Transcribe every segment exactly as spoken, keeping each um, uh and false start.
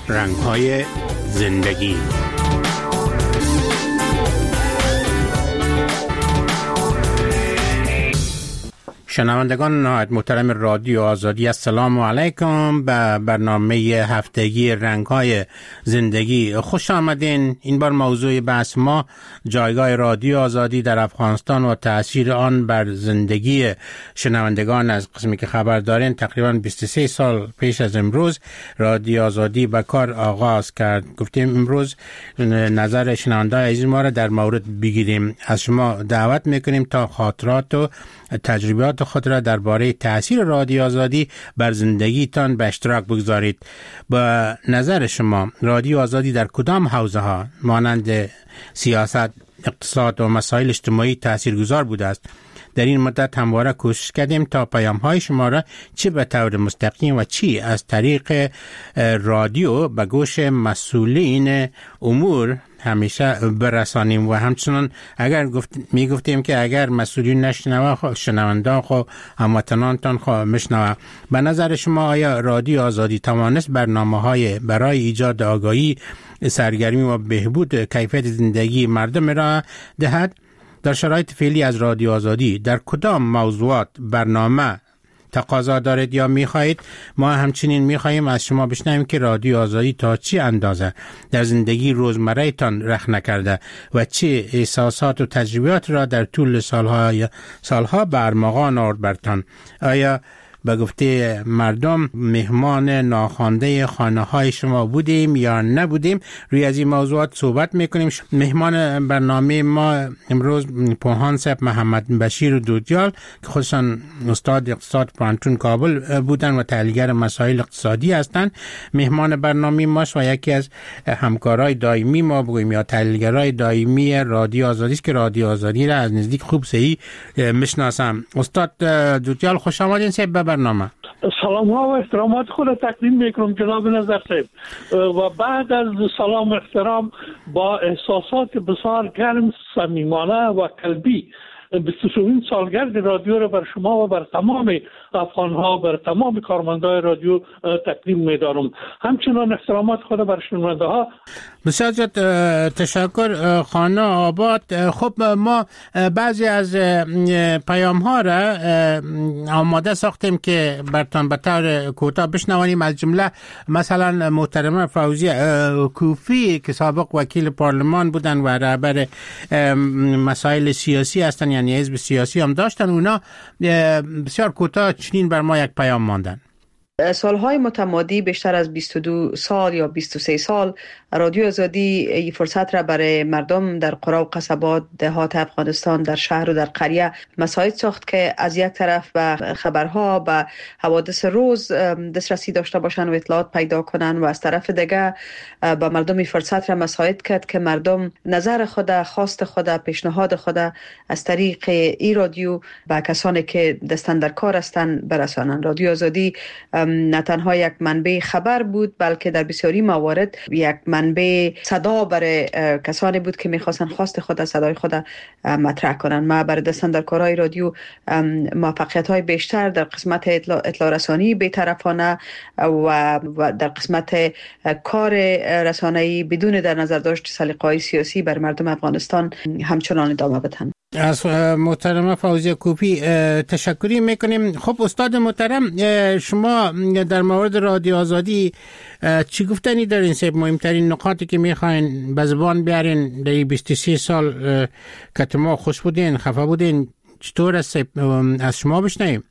رنگ‌های زندگی. شنوندگان نهایت محترم رادیو آزادی، السلام علیکم. به برنامه هفتگی رنگ‌های زندگی خوش آمدین. این بار موضوع بحث ما جایگاه رادیو آزادی در افغانستان و تأثیر آن بر زندگی شنوندگان. از قسمی که خبر دارین تقریبا بیست و سه سال پیش از امروز رادیو آزادی به کار آغاز کرد. گفتیم امروز نظر شنوندگان عزیز ما را در مورد بگیریم. از شما دعوت میکنیم تا خاطرات و تجربیات خود را درباره تأثیر رادیو آزادی بر زندگیتان به اشتراک بگذارید. با نظر شما رادیو آزادی در کدام حوزه ها مانند سیاست، اقتصاد و مسائل اجتماعی تاثیرگذار بوده است؟ در این مدت همواره کوشش کردیم تا پیام های شما را چه به طور مستقیم و چی از طریق رادیو به گوش مسئولین امور همیشه برسانیم. و همچنان اگر گفت می گفتیم که اگر مسئولین نشنوه خو شنوندان خو هموطنانتان خو مشنوه. به نظر شما آیا رادیو آزادی توانست برنامه‌های برای ایجاد آگاهی، سرگرمی و بهبود کیفیت زندگی مردم را دهد؟ در شرایط فعلی از رادیو آزادی در کدام موضوعات برنامه تقاضا دارید یا می‌خواهید؟ ما همچنین می‌خواهیم از شما بشنویم که رادیو آزادی تا چه اندازه در زندگی روزمره تان رخ نکرده و چه احساسات و تجربیات را در طول سالها سالها برمغان آورد برتان. آیا به گفته مردم مهمان ناخوانده خانه های شما بودیم یا نبودیم؟ روی از این موضوعات صحبت میکنیم. مهمان برنامه ما امروز پوهان صاحب محمد بشیر دودیال که خودشان استاد اقتصاد پانتون کابل بودن و تحلیلگر مسائل اقتصادی هستند مهمان برنامه ما و یکی از همکارای دائمی ما بگوییم یا تحلیلگرای دائمی رادیو آزادی است که رادیو آزادی را از نزدیک خوب صحیح میشناسم. استاد دودیال خوش آمدین صاحب برنامه. سلام ها و احترامات خود را تقدیم میکنم جناب نظر صاحب. و بعد از سلام و احترام با احساسات بسیار گرم، صمیمانه و قلبی بیست و سومین سالگرد رادیو را بر شما و بر تمام افغان‌ها، بر تمام کارمندان رادیو تقدیم می‌دارم. همچنان احترامات خود بر شنونده‌ها. بسیار تشکر خانه آباد. خب ما بعضی از پیام‌ها را آماده ساختیم که برتان به طور کوتاه بشنوانیم. از جمله مثلا محترمه فوزیه کوفی که سابق وکیل پارلمان بودن و رهبر مسائل سیاسی هستن، یعنی حزب سیاسی هم داشتن، اونا بسیار کوتاه چنین بر ما یک پیام ماندن. سالهای متمادی بیشتر از بیست و دو سال یا بیست و سه سال رادیو آزادی این فرصت را برای مردم در قرى و قصبات، دهات افغانستان، در شهر و در قریه مساعد ساخت که از یک طرف به خبرها، به حوادث روز دسترسی داشته باشند و اطلاعات پیدا کنند و از طرف دیگه به مردم این فرصت را مساعد کرد که مردم نظر خود، خواست خود، پیشنهاد خود از طریق این رادیو به کسانی که دستن در کار هستند برسانند. رادیو آزادی نه تنها یک منبع خبر بود بلکه در بسیاری موارد یک منبع صدا برای کسانی بود که میخواستن خواست خود از صدای خود مطرح کنند. ما برای دستن در کارهای رادیو موفقیت های بیشتر در قسمت اطلاع, اطلاع رسانی بی‌طرفانه و, و در قسمت کار رسانه‌ای بدون در نظر داشت سلیقه‌های سیاسی بر مردم افغانستان همچنان ادامه بدهند. از محترمه فوزیه کوفی تشکری میکنیم. خب استاد محترم، شما در مورد رادیو آزادی چی گفتنی دارین؟ سب مهمترین نکاتی که میخواین به زبان بیارین در بیست و سه سال که ما خوش بودین، خفه بودین، چطور است از شما بشنویم؟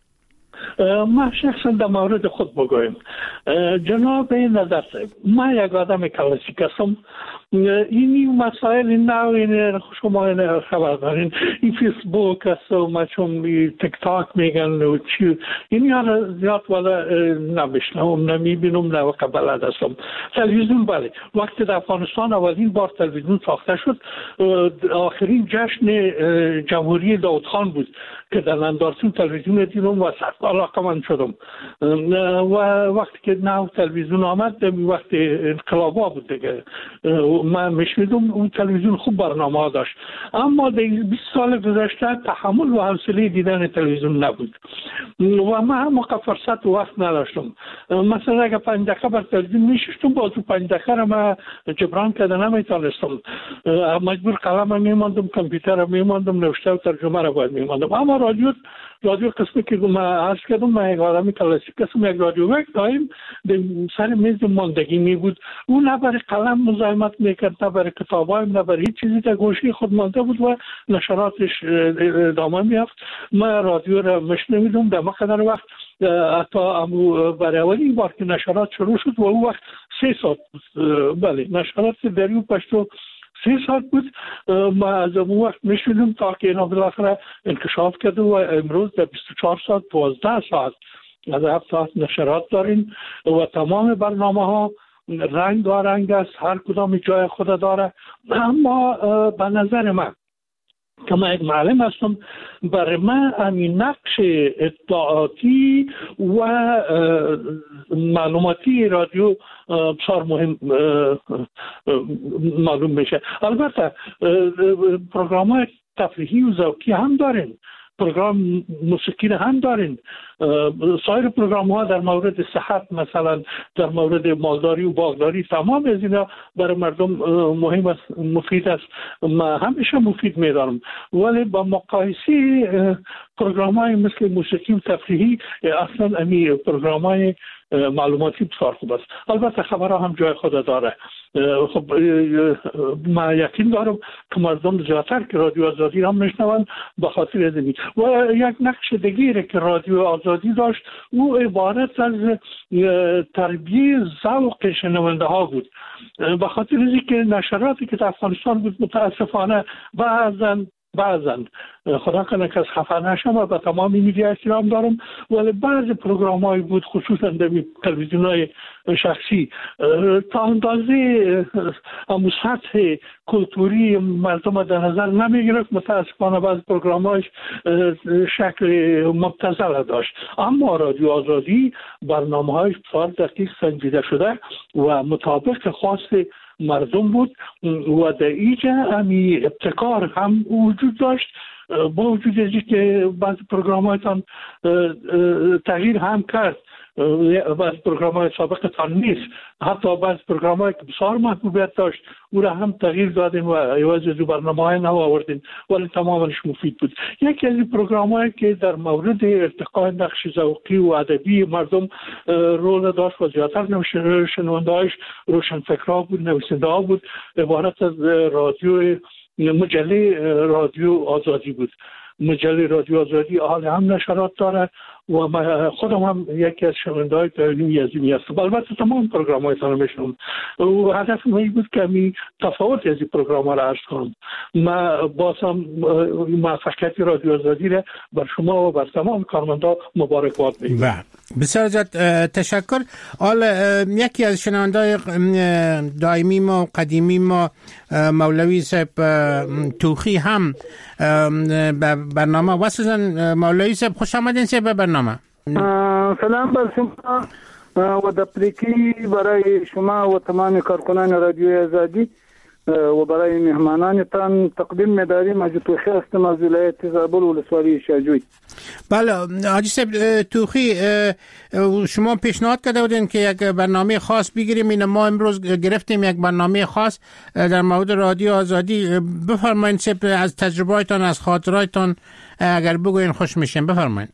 ما شخصا در مورد خود بگویم. جناب نظر صاحب، ما یک آدم کلاسیک هستم. اینی مسائل این نوع این شما این خبر دارین، این فیسبوک است و ما چون تک تاک میگن و چی، اینی ها زیاد والا نمیشنم، نمیبینم، نه بلد هستم. تلویزیون بله، وقتی در افغانستان اولین بار تلویزیون ساخته شد آخرین جشن جمهوری داود خان بود که در اندارسون تلویزیون دیدم و سخت علاقه من شدم. و وقتی که نو تلویزیون آمد وقتی انقلابا بود دیگه و من میشنیدم اون تلویزیون خوب برنامه ها داشت، اما در بیست سال گذشته تحمل و حوصله دیدن تلویزیون نبود و من هم فرصت و وقت نداشتم. مثلا اگه پنج دقیقه بر تلویزیون میشستم باز تو پنج دقیقه را من جبران کردن نمیتونستم، مجبور قلم میماندم، کامپیوتر میماندم، نوشته و ترجمه را باید میماندم. اما رادیو رادیو قسمی که من عرض کردم، من یک آدمی کلاسیک هستم، یک رادیو وقت دایم سر میز ماندگی می بود. اون نه برای قلم مزاحمت میکرد، نه برای کتابای، نه برای هیچ چیزی، در گوشه خود مانده بود و نشراتش ادامه میافت. من رادیو را مشنویدم در مقدار وقت، حتی امو برای اولین بار که نشرات شروع شد و اون وقت سه ساعت بود. بله، نشرات دریو پشتو سه ساعت بود. ما از اون وقت میشونیم تا که اینا بالاخره انکشاف کرده و امروز در بیست و چهار ساعت دوازده ساعت از هفت ساعت نشرات داریم و تمام برنامه ها رنگ و رنگ است، هر کدام جای خود داره. اما به نظر من که من یک معلم هستم، برای من همین نقش اطلاعاتی و معلوماتی رادیو بسیار مهم معلوم میشه. البته پروگرام های تفریحی و ذوقی هم داریم، پروگرام موسیقی هم دارین، سایر پروگرام ها در مورد صحت، مثلا در مورد مالداری و باغداری، تمام از اینا برای مردم مهم است، مفید است. من همیشه مفید میدارم، ولی با مقایسه پروگرام های مثل موسیقی و تفریحی اصلا امی پروگرام های معلوماتی بسیار خوب است. البته خبرها هم جای خود داره. خب من یقین دارم که مردم زیادتر که رادیو آزادی هم میشنوند به خاطر ازمی. و یک نقش دیگری که رادیو آزادی داشت او عبارت از تربیه ذوق شنونده ها بود. به خاطر از اینکه نشراتی که در افغانستان بود متاسفانه بعضا بعضا خدا کنه که از خفه نشم و به تمام میدیا احترام دارم، ولی بعض پروگرام های بود خصوصا در تلویزیون های شخصی تا اندازه همون سطح کلتوری مردم در نظر نمی گرفت. متاسفانه بعض پروگرام هایش شکل مبتذل داشت. اما رادیو آزادی برنامه هایش بسیار دقیق سنجیده شده و مطابق خواست مردم بود و در اینجا همی ابتکار هم وجود داشت، با وجود از که بعض پروگرام هایتان تغییر هم کرد، بعض پروگرام های سابق تان نیست، حتی بعض پروگرام هایی که بسیار محبوبیت داشت او را هم تغییر دادین و عوض از برنامه های نو آوردین، ولی تمامش مفید بود. یکی از این پروگرام هایی که در مورد ارتقاء نقش ذوقی و ادبی مردم رول داشت و زیادتر شنونده هایش روشنفکرها بود، نویسنده ها بود، عبارت از رادیو مجله رادیو آزادی بود. مجله رادیو آزادی حال هم نشرات داره و من خودم هم یکی از شنونده های تعلیمی از این هستم. البته تمام پروگرام های تانو میشنم و هدف من بود که می تفاوت از این پروگرام ها را عرض کنم. من بازم موفقیت رادیو آزادی را بر شما و بر تمام کارمندا مبارکباد میگم. بسیار زیاد تشکر. حال یکی از شنونده های دائمی ما و قدیمی ما مولوی صاحب توخی هم برنامه واسه مولوی صاحب خوش آمدین صاحب به برنامه. سلام بر شما و دپلیکی برای شما و تمام کارکنان رادیو آزادی و برای مهمانانتان تقدیم می‌داریم. حاجی توخی هستم از ولایت زابل ولسوالی شاجوی. بله حاجی صاحب توخی، شما پیشنهاد کرده بودین که یک برنامه خاص بگیریم، این ما امروز گرفتیم یک برنامه خاص در مورد رادیو آزادی. بفرمایید صاحب از تجربه‌تان، از خاطراتتان اگر بگوین خوش میشیم. بفرمایید.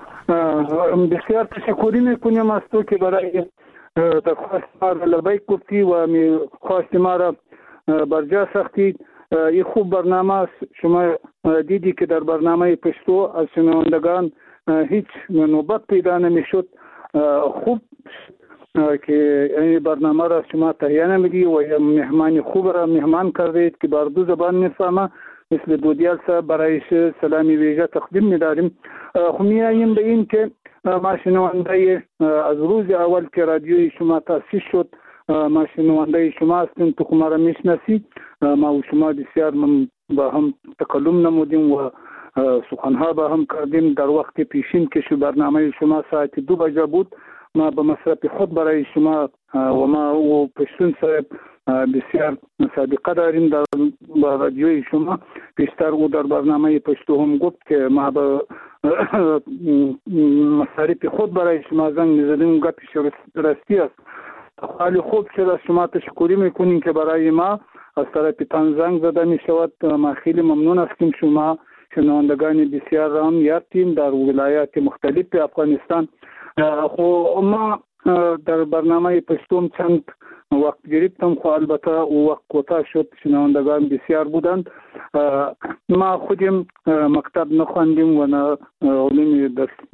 بسیار تشکری میکنیم از تو که برای درخواست ما را لبیک گفتی و خواست ما را برجا ساختید. این خوب برنامه است. شما دیدی که در برنامه پشتو از شنوندگان هیچ نوبت پیدا نمیشد. خوب که این برنامه را شما تهیه نمیدی و مهمان خوب را مهمان کردید که بر دو زبان میفهمه، مثل دودیال صاحب برایش سلامی ویژه تقدیم می‌داریم. خب میاییم به این که ما شنونده از روز اول که رادیوی شما تأسیس شد ما شنونده شما هستیم، تو ما را میشناسید. ما و شما بسیار با هم تکلم نمودیم و سخنها با هم کردیم. در وقت پیشین که شو برنامه شما ساعت دو بجه بود ما به مصرف خود برای شما و ما و پشتون صاحب بسیار سابقه داریم در رادیوی شما. پیشتر او در برنامه پشتو هم گفت که ما به مصارف خود برای شما زنگ می‌زدیم، گپش راستی است. خیلی خوب شد، از شما تشکری میکنیم که برای ما از طرف تان زنگ زده می شود. ما خیلی ممنون هستیم. شما شنوندگان بسیار را هم یافتیم در ولایات مختلف افغانستان. خو ما در برنامه پشتوم چند وقت گرفتم، خو البته او وقت کوتاه شد، شنوندگان بسیار بودند. ما خودم مکتب نخواندیم و نه علوم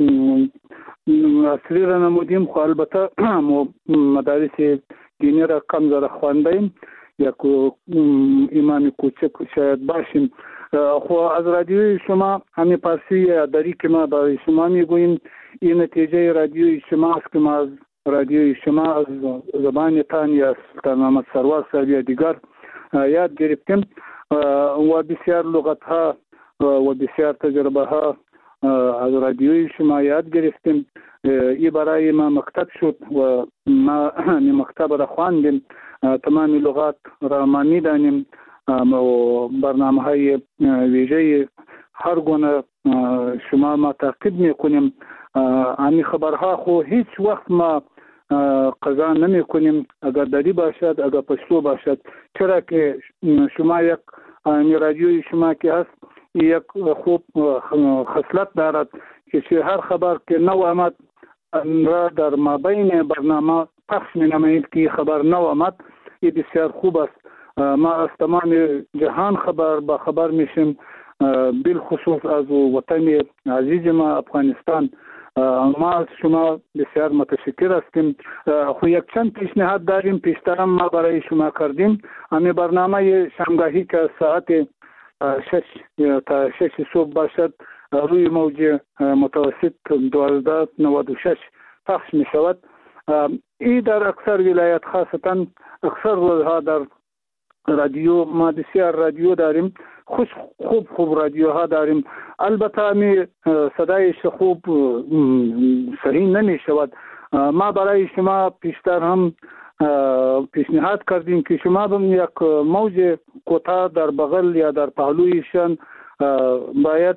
عصری را نمودیم، خو البته مدارس دینی را کم زره خواندیم، یک امام کوچک شاید باشیم. خو از رادیوی شما همین پارسی داری که ما برای شما میگوییم، این نتیجه رادیوی شما است که ما از رادیوی شما از زبان تان یا سلطان محمد سروار صاحب یا دیگر یاد گرفتیم و بسیار لغت ها و بسیار تجربه ها از رادیوی شما یاد گرفتیم. ای برای ما مکتب شد و ما مکتب را خواندیم، تمام لغات را ما میدانیم و برنامه های ویژه هر گونه شما ما تعقیب میکنیم. همین خبرها خو هیچ وقت ما قضا نمی کنیم، اگر دری باشد اگر پشتو باشد، چرا که شما یک رادیوی شما که هست یک خوب خصلت دارد که هر خبر که نو آمد را در مابین برنامه پخش می نمایید که خبر نو آمد. این بسیار خوب است. ما از تمام جهان خبر با خبر میشیم، بالخصوص از وطن عزیز ما افغانستان. ما از شما بسیار متشکر هستیم. خو یک چند پیشنهاد داریم، پیشتر ما برای شما کردیم. همین برنامه شامگاهی که ساعت شش تا شش صبح باشد روی موج متوسط دوازده نود و شش پخش می شود. این در اکثر ولایت، خاصتا اکثر روزها در رادیو ما بسیار رادیو داریم، خوش خوب خوب رادیوها داریم. البته می صدایش خوب صحیح نمی شود. ما برای شما پیشتر هم پیشنهاد کردیم که شما هم یک موج کوتاه در بغل یا در پهلویشان باید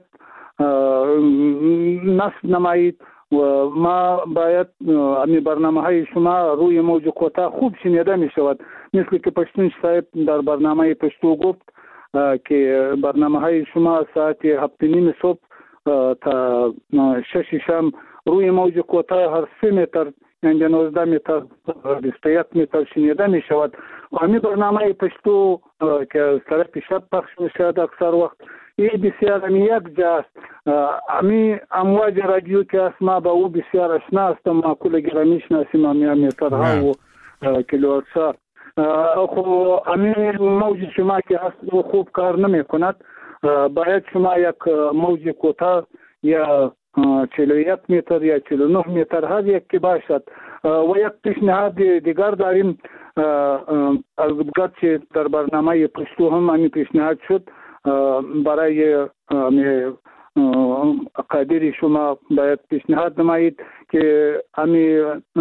نصب نمایید و ما باید امی برنامه های شما روی موج کوتاه خوب شنیده می شود. مثل که پشتون صاحب در برنامه پشتو گفت که برنامه های شما ساعت هفت نیم صبح تا شش شام روی موج کوتاه هر سه متر یعنی نوزده متر بیست و یک متر شنیده می شود. همین برنامه پشتو که از طرف شب پخش می شود اکثر وقت این بسیار امی یک جا است. امی امواج رادیو که است ما با او بسیار اشنا هستم، ما کل گرامی شناسیم امی مترها و کیلوهرتزها. خو امی موج شما که هست او خوب کار نمی کند. باید شما یک موج کوتاه یا چهل و یک متر یا چهل و نه متر هر یک که باشد. و یک پیشنهاد دیگر داریم، البته که در برنامه پشتو هم امی پیشنهاد شد برای قادری شما باید پیشنهاد نمایید که امی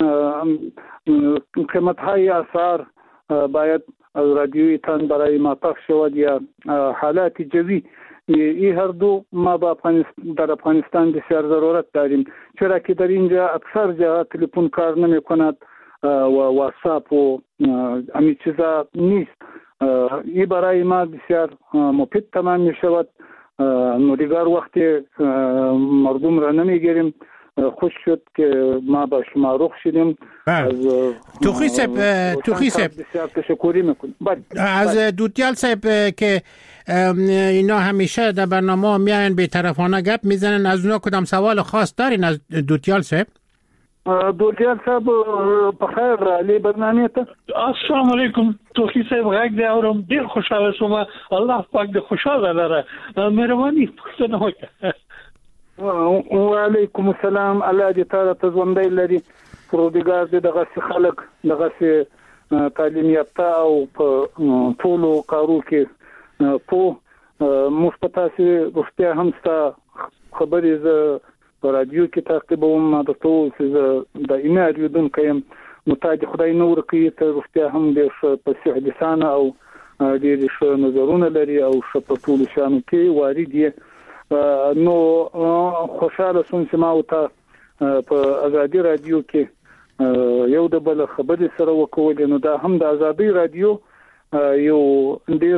قیمت های اثار باید از رادیوی تان برای ما پخش شود یا حالات جوی. این هر دو ما با در افغانستان بسیار ضرورت داریم، چرا که در اینجا اکثر جا تلفن کار نمی کند و واتساپ و امی چیزا نیست. این برای ما بسیار مفید تمام می شود. نو دیگر وقت مردم را نمی گیریم. خوش شد که ما با شما رخ شدیم. توخی صاحب توخی صاحب بسیار تشکری میکنم. از دوتیال صاحب که اینا همیشه در برنامه میاین به طرفانه گپ میزنن، از اونا کدام سوال خاص دارین از دوتیال صاحب؟ دوتیال صاحب بخیر علی برنامه ته. السلام علیکم. توخی صاحب غږ دی اورم، ډیر خوشاله شوم. الله پاک دې خوشاله لره. مهرباني پوښتنه وکړه. وعلیکم السلام. الله دې تعالی ته ژوندی لري، پروردګار دې دغه خلک دغه تعلیم یافته او په ټولو کارو کې په مفتاسي روغتیا هم ستا خبرې ز په رادیو کې تعقیبوم. ما د ټول څه د ایمه اړیدونکو یم نو تاج خدای نور کوي ته روغتیا هم ډېر په صحه لسانه او ډېر ښه نظرونه لري او ښه په ټول شانو کې وارد دي. نو خوشاله سوم چې ما وته په ازادي رادیو کې یو د بل خبرې سره وکولې. نو دا هم د ازادي رادیو یو ډېر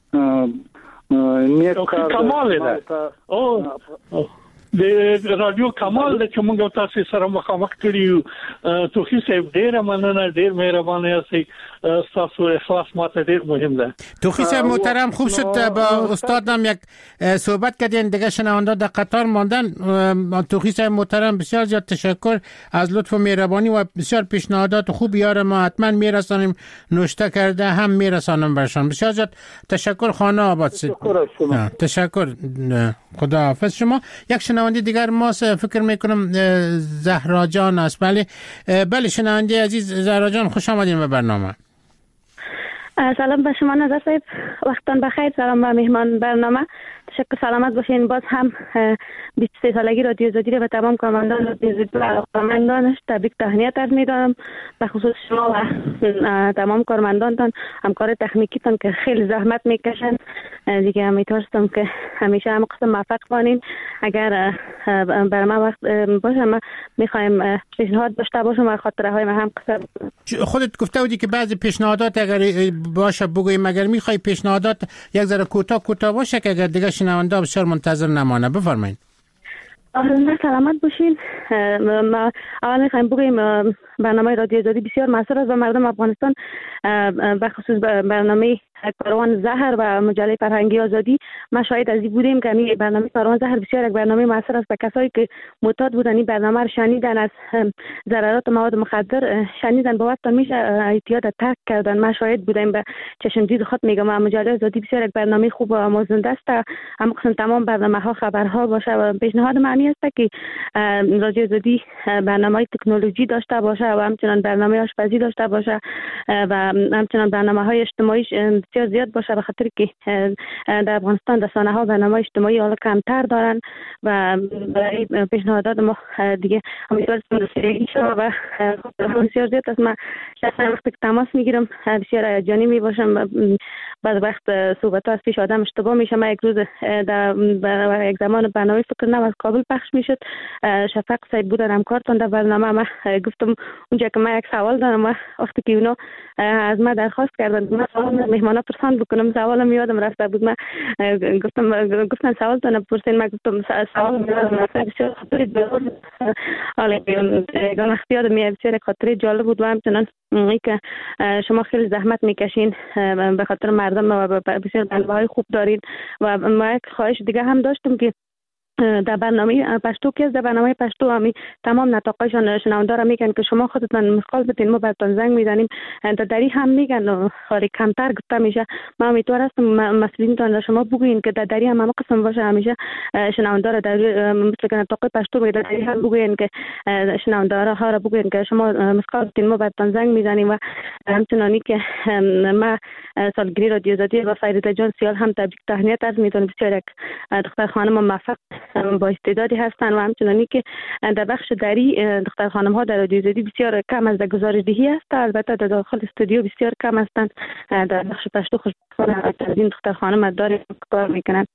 نیک کار کمال ده. او د رادیو کمال د چې موږ تاسو سره مخامخ کړیو. توخی صاحب ډېر مننه، ډېر مهربانه یاستئ. تاسو اخلاص ماته ډېر مهم ده. توخی صاحب محترم، خوب شد با استادم یک صحبت کردین، دیگه شنونده در قطار ماندن. توخی صاحب محترم بسیار زیاد تشکر از لطف و مهربانی و بسیار پیشنهادات خوب یار ما حتما میرسانیم. نوشته کرده هم میرسانم برشان. بسیار زیاد تشکر خانه آباد. تشکر. تشکر. خدا حافظ شما. یک شنونده دیگر ما فکر میکنم زهرا جان است. بله بله شنونده عزیز زهرا جان، خوش آمدین به برنامه. سلام به شما نظر صاحب، وقتتان بخیر. سلام به مهمان برنامه، تشکر، سلامت باشین. باز هم بیست و سه سالگی رادیو آزادی را به تمام کارمندان رادیو آزادی و علاقه‌مندانش تبریک تهنیت عرض می‌دارم، به خصوص شما و تمام کارمندانتان، همکار تکنیکیتان که خیلی زحمت میکشن. دیگه امیدوارم که همیشه هم قسم موفق باشین. اگر برای ما وقت باشه ما می‌خوایم پیشنهاد داشته باشم و خاطره های ما هم قسم. خودت گفته بودی که بعضی پیشنهادات اگر باشه بگویم، اگر می‌خوای پیشنهادات یک ذره کوتاه کوتاه باشه که اگر دیگه شنونده بسیار منتظر نمانه. بفرمایید. آره سلامت باشین. ما اول میخوایم بگیم برنامه رادیو آزادی بسیار موثر است و مردم افغانستان به خصوص برنامه کاروان زهر و مجله فرهنگی آزادی ما شاهد از این بودیم که این برنامه کاروان زهر بسیار یک برنامه موثر است و کسایی که معتاد بودن این برنامه رو شنیدن، از ضررات مواد مخدر شنیدن، باورتان میشه اعتیاد ترک کردن. ما شاهد بودیم، به چشم دید خود میگم. مجله آزادی بسیار یک برنامه خوب و آموزنده است. هم قسم تمام برنامه ها خبرها باشه و پیشنهاد معنی است که رادیو آزادی برنامه تکنولوژی داشته باشه و همچنان برنامه آشپزی داشته باشه و همچنان برنامه های اجتماعی بسیار زیاد باشه، به خاطر که در افغانستان رسانه ها برنامه اجتماعی حالا کمتر دارن و برای پیشنهادات ما دیگه امیدوارم رسیدگی شه و بسیار زیاد است. من شخصا وقتی که تماس میگیرم بسیار هیجانی می باشم. بعد وقت صحبت از پیش آدم اشتباه میشه. من یک روز در یک زمان برنامه فکر نم از کابل پخش میشد، شفق صاحب بودن همکارتون در برنامه. من گفتم اونجا که من یک سوال دارم و وقتی که اونا از من درخواست کردن که من سوال مهمانا پرسان بکنم، سوالم یادم رفته بود. من گفتم گفتن سوال تون بپرسین. من گفتم سوال میادم رفته. بسیار خاطر جالب حالا گان اختیار می بسیار خاطر جالب بود و همچنان ای که شما خیلی زحمت میکشین به خاطر مردم و بسیار برنامه‌های خوب دارین. و ما یک خواهش دیگه هم داشتم که در برنامه پشتو که در برنامه پشتو همی تمام نطاقایشان شنونده را میگن که شما خودتان مثقال بدین، ما براتون زنگ میزنیم. در دری هم میگن خالی کمتر گفته میشه. ما امیدوار هستم مسئولینتان را شما بگوین که در دری هم همه قسم باشه. همیشه شنونده را در مثل که نطاق پشتو میگه در دری هم بگوین که شنونده ها را بگوین که شما مثقال بدین، ما براتون زنگ میزنیم. و همچنانی که ما سالگیری رادیو آزادی و فریده جان سیال هم تبریک تهنیت عرض میکنم. بسیار یک دختر خانم موفق با استعدادی هستن و همچنانی که در بخش دری دختر خانم ها در رادیو آزادی بسیار کم از گزارشدهی است. البته در داخل استودیو بسیار کم هستند. در بخش پشتو خوشبختانه از این دختر خانم داری کار میکنند.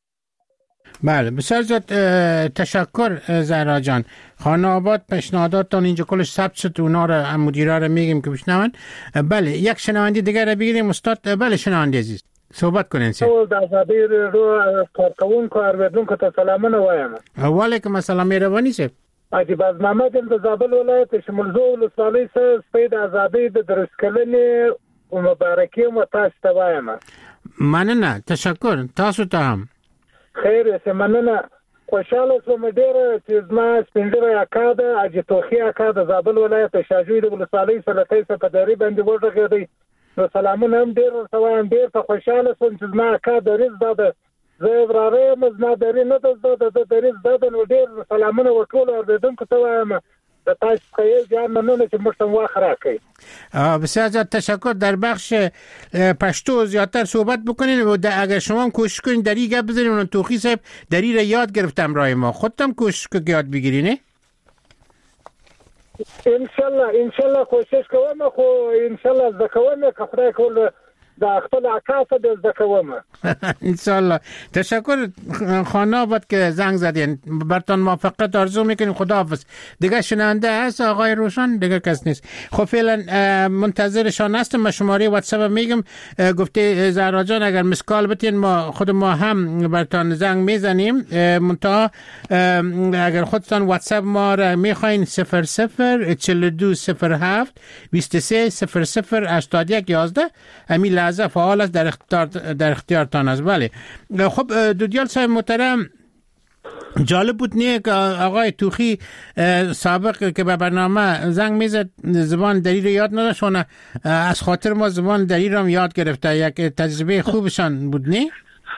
بله بسیار زیاد تشکر زهرا جان. خانه آباد پیشنهاداتتان اینجا کلش ثبت شد، اونا رو مدیرا رو میگیم که بشنون. بله یک شنونده دیگر رو بگیریم استاد. بله شنونده عزیز صحبت کنین سي ټول د آزادۍ رو کارکوونکو ارویدونکو ته سلامونه وایم. وعلیکم السلام مهرباني صاحب. عجیب از محمد د زابل ولایت شمولزو ولسوالۍ څخه سپید آزادۍ د درس کلنې او مبارکي مو تاسو ته وایم. مننه تشکر. تاسو ته هم خیر سه مننه. خوشاله سوم ډیره چې زما سپینډره اکا د اجتوخي اکا د زابل ولایت شاجوی د ولسوالۍ سره تاسو په دری باندې وژغېدی. نو سلامونه هم ډیر سوام. ډیر په خوشاله سوم چې زما اکا دریز داده زه وراره مزما درې نه داده د دریز داده. نو ډیر سلامونه وټول اوریدونکو ته وایم. د تاسو خیر جان مننه چې موږ ته وخت راکړئ. بسیار زیاد تشکر. در بخش پشتو زیادتر صحبت بکنین و اگر شما هم کوشش کنین دری گپ بزنین. اون توخی صاحب دری را یاد گرفتم رای ما، خودتم کوشش که یاد بگیرینه. انشالله انشالله کوشش کوم خو انشالله زکوم که خدای کول در خپل عکاسه د زکوم انشالله. تشکر خانه آباد که زنگ زدین، برتان موفقیت آرزو میکنیم. خداحافظ. دیگه شنونده هست آقای روشن؟ دیگه کس نیست. خب فعلا منتظرشان هستم. من شماره واتساپ میگم، گفته زهرا جان اگر مسکال بتین ما خود ما هم برتان زنگ میزنیم. منتها اگر خودتان واتساپ ما را میخواین صفر صفر چهل و دو صفر هفت بیست و سه صفر صفر هشتاد و یک یازده همین لحظه فعال است، در اختیار در اختیارتان است. بله. خب دودیال صاحب محترم، جالب بود نه که آقای توخی سابق که به برنامه زنگ میزد زبان دری رو یاد نداشت، از خاطر ما زبان دری رو هم یاد گرفته. یک تجربه خوبشان بود نه؟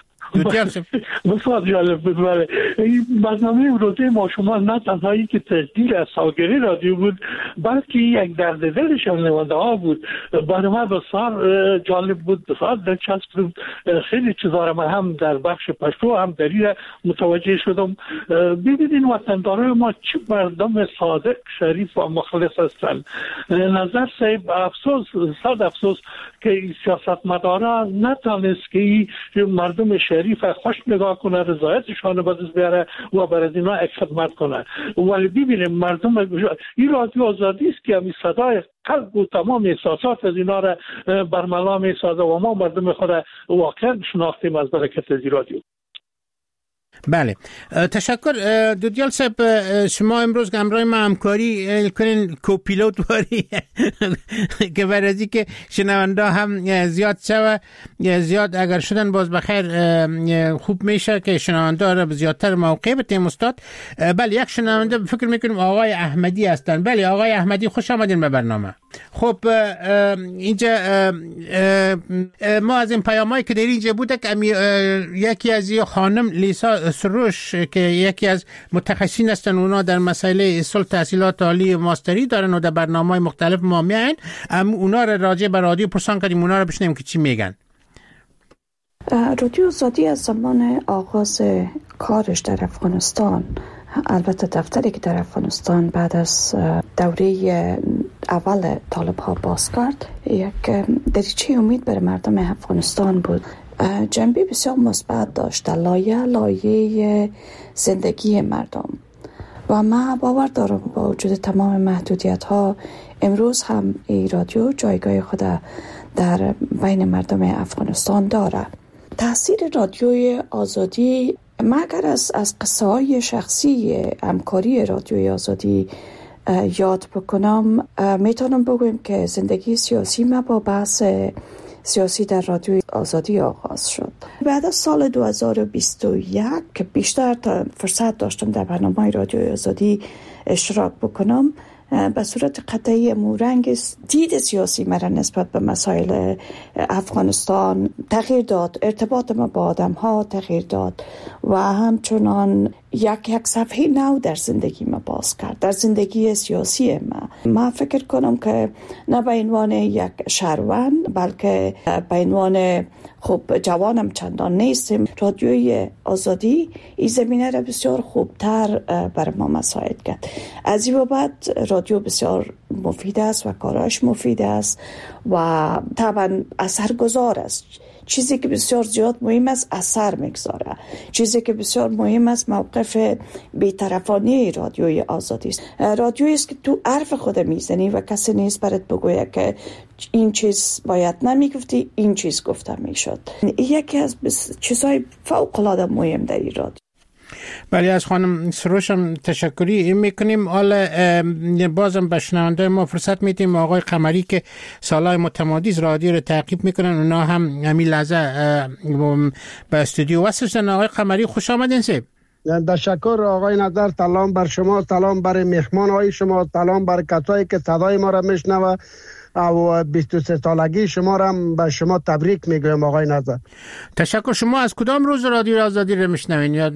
بسیار جالب بود. ولی این برنامه امروزه ما شما نه تنهایی که تجدید از سالگرد رادیو بود، بلکه یک درد دل شنونده ها بود. برنامه بسیار جالب بود، بسیار دلچسب بود. خیلی چیزا را من هم در بخش پشتو هم دری متوجه شدم. ببینید وطندارای ما چه مردم صادق، شریف و مخلص هستند. نظر صاحب افسوس، صد افسوس که سیاستمدارا نتونست که مردم شریف خوش نگاه کنه، رضایتشان به دست بیاره و برای اینا خدمت کنه. ولی ببینیم مردم این رادیو آزادی است که همین صدای قلب و تمام احساسات از اینا را برملا میسازه و ما مردم خود واقعا شناختیم از برکت از رادیو. بله، تشکر دودیال صاحب. شما امروز که همراه ما همکاری کنین کوپیلوت باری که برای ازی که شنونده هم زیاد شوه، زیاد اگر شدن باز بخیر خوب میشه که شنونده را زیادتر موقع بتیم استاد. بله، یک شنونده فکر میکنیم آقای احمدی هستن. بله آقای احمدی، خوش آمدین به برنامه. خب اینجا ما از این پیامایی که در اینجا بوده که یکی از این خانم لیسا سروش که یکی از متخصصین هستن، اونا در مسائل صلح تحصیلات عالی ماستری دارن و در برنامه‌های مختلف ما میاین، اونا را راجع به رادیو پرسان کردیم، اونا را بشنویم که چی میگن. رادیو آزادی از زمان آغاز کارش در افغانستان، البته دفتری که در افغانستان بعد از دوره اول طالب ها باز کرد، یک دریچه امید برای مردم افغانستان بود. جنبه بسیار مثبت داشت در لایه لایه زندگی مردم و من باور دارم با وجود تمام محدودیت ها امروز هم این رادیو جایگاه خود در بین مردم افغانستان داره. تاثیر رادیوی آزادی، مگر از از قصه های شخصی همکاری رادیوی آزادی یاد بکنم، میتونم بگویم که زندگی سیاسی ما با بحث سیاسی در رادیوی آزادی آغاز شد. بعد از سال دو هزار و بیست و یک که بیشتر تا فرصت داشتم در برنامه رادیوی آزادی اشتراک بکنم، به صورت قطعی مورنگ دید سیاسی مرا نسبت به مسائل افغانستان تغییر داد، ارتباط ما با آدم ها تغییر داد و همچنان یک یک صفحه نو در زندگی ما باز کرد، در زندگی سیاسی ما. ما فکر کنم که نه به عنوان یک شهروند بلکه به عنوان خب جوانم چندان نیستم، رادیوی آزادی این زمینه را بسیار خوبتر بر ما مساعد کرد. از این بابت رادیو بسیار مفید است و کاراش مفید است و طبعا اثرگذار است. چیزی که بسیار زیاد مهم است اثر میگذاره. چیزی که بسیار مهم است موقف بی‌طرفانه رادیوی آزادی است. رادیویی است که تو حرف خود میزنی و کسی نیست برات بگوید که این چیز باید نمیگفتی، این چیز گفته میشد. یکی از چیزهای فوق العاده مهم در این رادیو. بله، از خانم سروش هم تشکری میکنیم. حالا بازم به شنونده ما فرصت میدیم. آقای قمری که سالهای متمادی رادیو رو تعقیب میکنن، اونا هم همین لحظه به استودیو وصل شدن. آقای قمری خوش آمدین. سه تشکر آقای نظر. سلام بر شما، سلام بر مهمان های شما، سلام بر کسایی که صدای ما را میشنوه و بیست و سه سالگی شما را هم به شما تبریک میگویم آقای نظر. تشکر. شما از کدام روز رادیو آزادی رو میشنوین؟ یا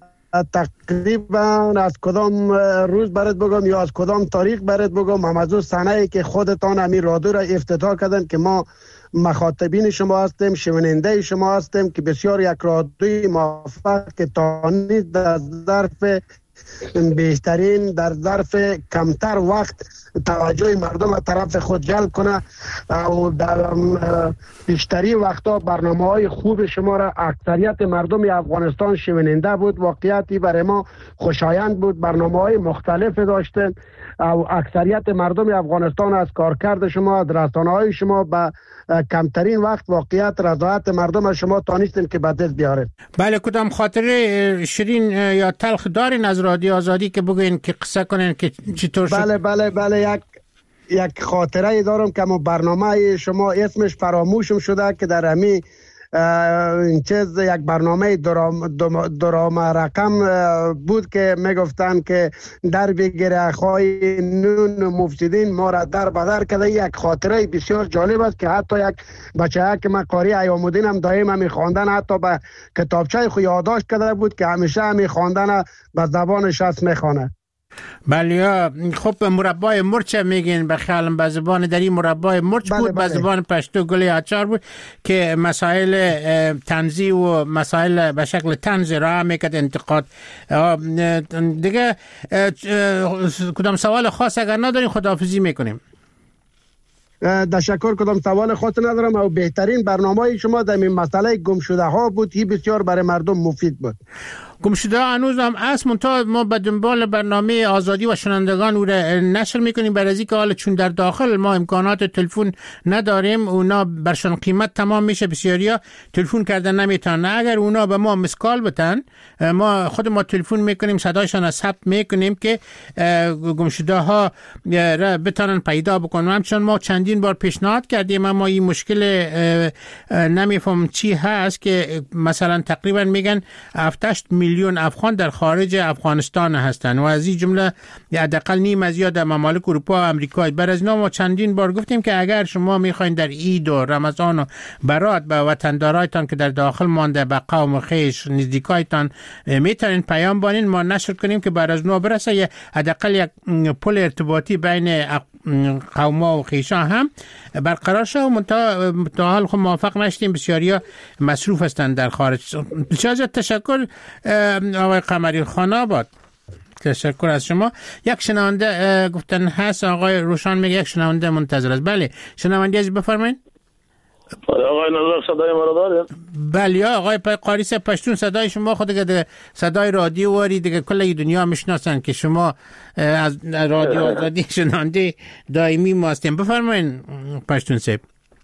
تقریبا از کدام روز برات بگم یا از کدام تاریخ برات بگم؟ هم از اون سنه‌ای که خودتان همین رادیو را افتتاح کردن که ما مخاطبین شما هستیم، شنونده شما هستیم که بسیار یک رادیوی موفق که تانی در ظرف بیشترین در ظرف کمتر وقت توجه مردم از طرف خود جلب کنه و در بیشتری وقتا برنامه‌های خوب شما را اکثریت مردم افغانستان شنونده بود. واقعیتی برای ما خوشایند بود. برنامه‌های مختلف داشتن و اکثریت مردم افغانستان از کارکرد شما، از رسانه‌های شما به کمترین وقت واقعیت رضایت مردم از شما تانستیم که به دست بیارید. بله، کدام خاطره شیرین یا تلخ دارین از رادیو آزادی که بگوین که قصه کنین که چطور شد؟ بله بله بله یک یک خاطره دارم که ما برنامه شما اسمش فراموشم شده که در امی این چیز یک برنامه درام درام رقم بود که میگفتن که در بگیره خواهی نون مفسدین ما را در بدر کرده. یک خاطره بسیار جالب است که حتی یک بچه که من قاری ایامودین هم دایم همی خواندن، حتی به کتابچه خو یادداشت کرده بود که همیشه همی خواندن به زبانش هست میخوانه. بله، خب مربای مرچ میگین به خیالم به زبان دری مربای مرچ بله بود. بله. به زبان پشتو گلی اچار بود که مسائل طنزی و مسائل به شکل طنز را میکرد انتقاد. دیگه کدام سوال خاص اگر نداریم خداحافظی میکنیم. تشکر، کدام سوال خاص ندارم و بهترین برنامه شما در این مسئله گم شده ها بود. این بسیار برای مردم مفید بود. گم شده هنوز هم است، منتها ما به دنبال برنامه آزادی و شنوندگان او را نشر میکنیم. برای از اینکه حالا چون در داخل ما امکانات تلفن نداریم، اونا برشان قیمت تمام میشه، بسیاریا تلفن کردن نمیتونن. اگر اونا به ما مسکال بتن، ما خود ما تلفن میکنیم، صدایشان را ثبت میکنیم که گم شده ها را بتونن پیدا بکنن. همچنان ما چندین بار پیشنهاد کردیم اما این مشکل نمیفهم چی هست که مثلا تقریبا میگن هفت هشت میلیون افغان در خارج افغانستان هستند و از این جمله حداقل نیم از یا در ممالک اروپا و آمریکا. بر از ما چندین بار گفتیم که اگر شما میخواین در عید و رمضان و برات به وطندارایتان که در داخل مانده به قوم و خویش نزدیکایتان میتونین پیام بانین، ما نشر کنیم که بر از نو برسه یا حداقل یک پل ارتباطی بین قوم و خویشان هم برقرار شد. و تا حال خود موافق نشدیم، بسیاریا مصروف هستند در خارج. بسیار تشکر آقای قمری خان آباد. تشکر از شما. یک شنونده گفتن هست، آقای روشان میگه یک شنونده منتظر است. بله شنونده از بفرمایید. آقای نظر صدای ما رو دارید؟ بله آقای قاری صاحب پشتون صدای شما خود دیگه صدای رادیو واری دیگه کل دنیا میشناسن که شما از رادیو آزادی شنونده دائمی ما هستیم. بفرمایید پشتون صاحب.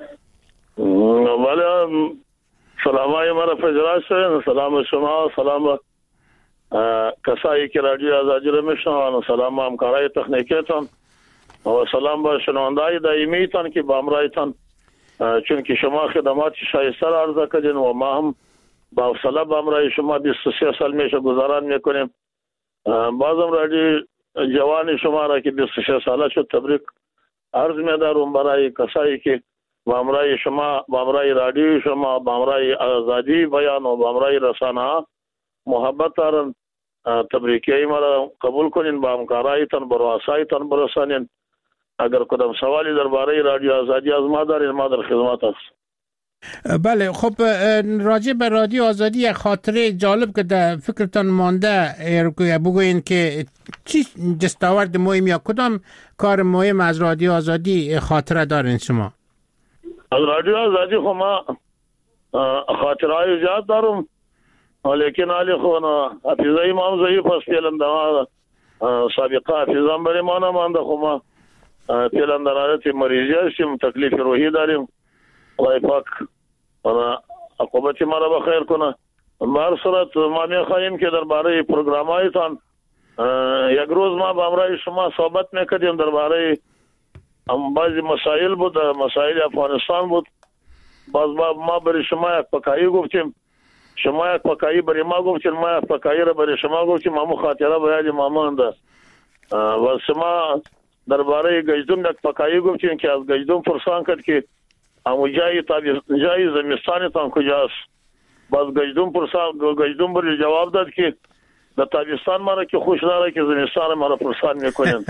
بله سلامای ما را پذیراشتین. سلام شما، سلام کسایی که رادیو آزادی رو میشنون و سلام همکارای تکنیکیتان و سلام به شنوندای دائمیتان که با امرایتان، چون که شما خدمات شایسته را عرضه کردین و ما هم با حوصله با امرای شما بیست و سه سال میشه گذران میکنیم. بازم رادیو جوان شما را که بیست و سه ساله شد تبریک عرض می‌دارم برای کسایی که با امرای شما، با امرای رادیو شما، با امرای آزادی بیان و با امرای رسانه ها محبت دارن. تبریکی ما را قبول کنین، با همکارایتان با رؤسایتان برسانین. اگر کدام سوالی درباره رادیو آزادی از ما دارین ما در خدمت هست. بله خب راجع به رادیو آزادی یک خاطره جالب که در فکرتان مانده بگوین که چی دستاورد مهم یا کدام کار مهم از رادیو آزادی خاطره دارین شما؟ از رادیو آزادی خو ما خاطرهای زیاد دارم، لیکن حالی خو حفیظه امام ضعیف است پیلن دما سابقه حفیظم بری ما نمانده خو ما پیلن در حالت مریضی هستیم، تکلیف روحی داریم. خدای پاک عقوبت ما را بخیر کنه. بهر صورت ما میخواهیم که درباره پروگرامایتان یک روز ما با امرای شما صحبت میکردیم درباره بعضی مسائل بود، مسائل افغانستان بود. باز ما برای شما یک پکایی گفتیم، شما یک پکایی برای ما گفتیم، ما یک پکایی را برای شما گفتیم. ما خاطره بیاد ما مانده و شما درباره گجدون یک پکایی گفتیم که از گجدون پرسان کرد که امو جای جای زمستانتان کجاست. باز گجدون پرسان گجدون بر جواب داد که در تابستان ما را که خوش داره که زمستان ما را پرسان میکنین.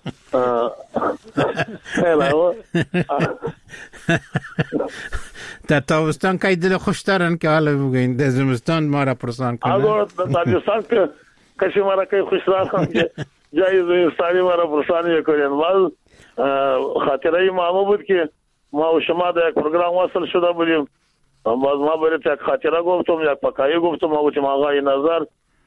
در تابستان که دل خوش دارن که حالا بگوین در زمستان ما را پرسان کنن. اگر در تابستان که کسی مرا که خوشحالم که جای زمستانی مرا پرسانی میکنین. باز خاطره ما بود که ما و شما در یک پروگرام وصل شده بودیم. باز ما برید یک خاطره گفتم، یک پکایی گفتم. ما گفتم آقای نظر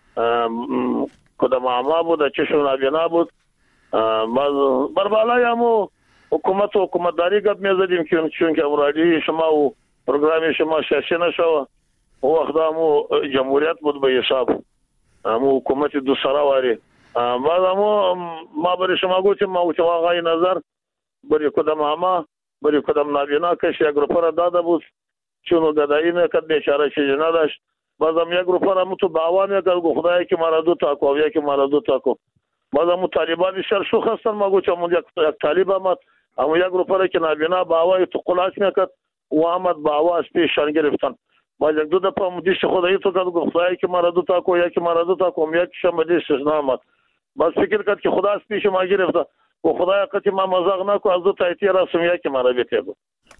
کدام اعما بود، چشم نابینا بود. باز بر بالای همو حکومت و حکومتداری گپ میزدیم که چون که رادیوی شما و پروگرام شما شاشه نشو و وقت همو جمهوریت بود به حساب همو حکومت دو سراواری. باز همو ما برای شما گفتیم، ما گفتیم آقای نظر برای کدام اعما برای کدام نابینا کش یک روپه را داده بود چون گدایی میکرد بیچاره چیزی نداشت. باز هم یک روپه را مو تو باوا میکرد گفت خدای که مرا دو تا کو یکی مرا دو تا کو. باز هم طالبان شر شو خستن. ما گفتم یک یک طالب آمد اما یک روپه را که نابینا باوا تو قلاش میکرد و آمد باوا از پیشان گرفتن. باز یک دو دفعه مدیش خدایی تو گفت خدای که مرا دو تا کو یکی مرا دو تا کو یک شم مدیش نامد. باز فکر کرد که خدا از پیش ما گرفته و خدای که ما مزاق نکو از دو تا ایتی رسم یکی مرا بیتگو.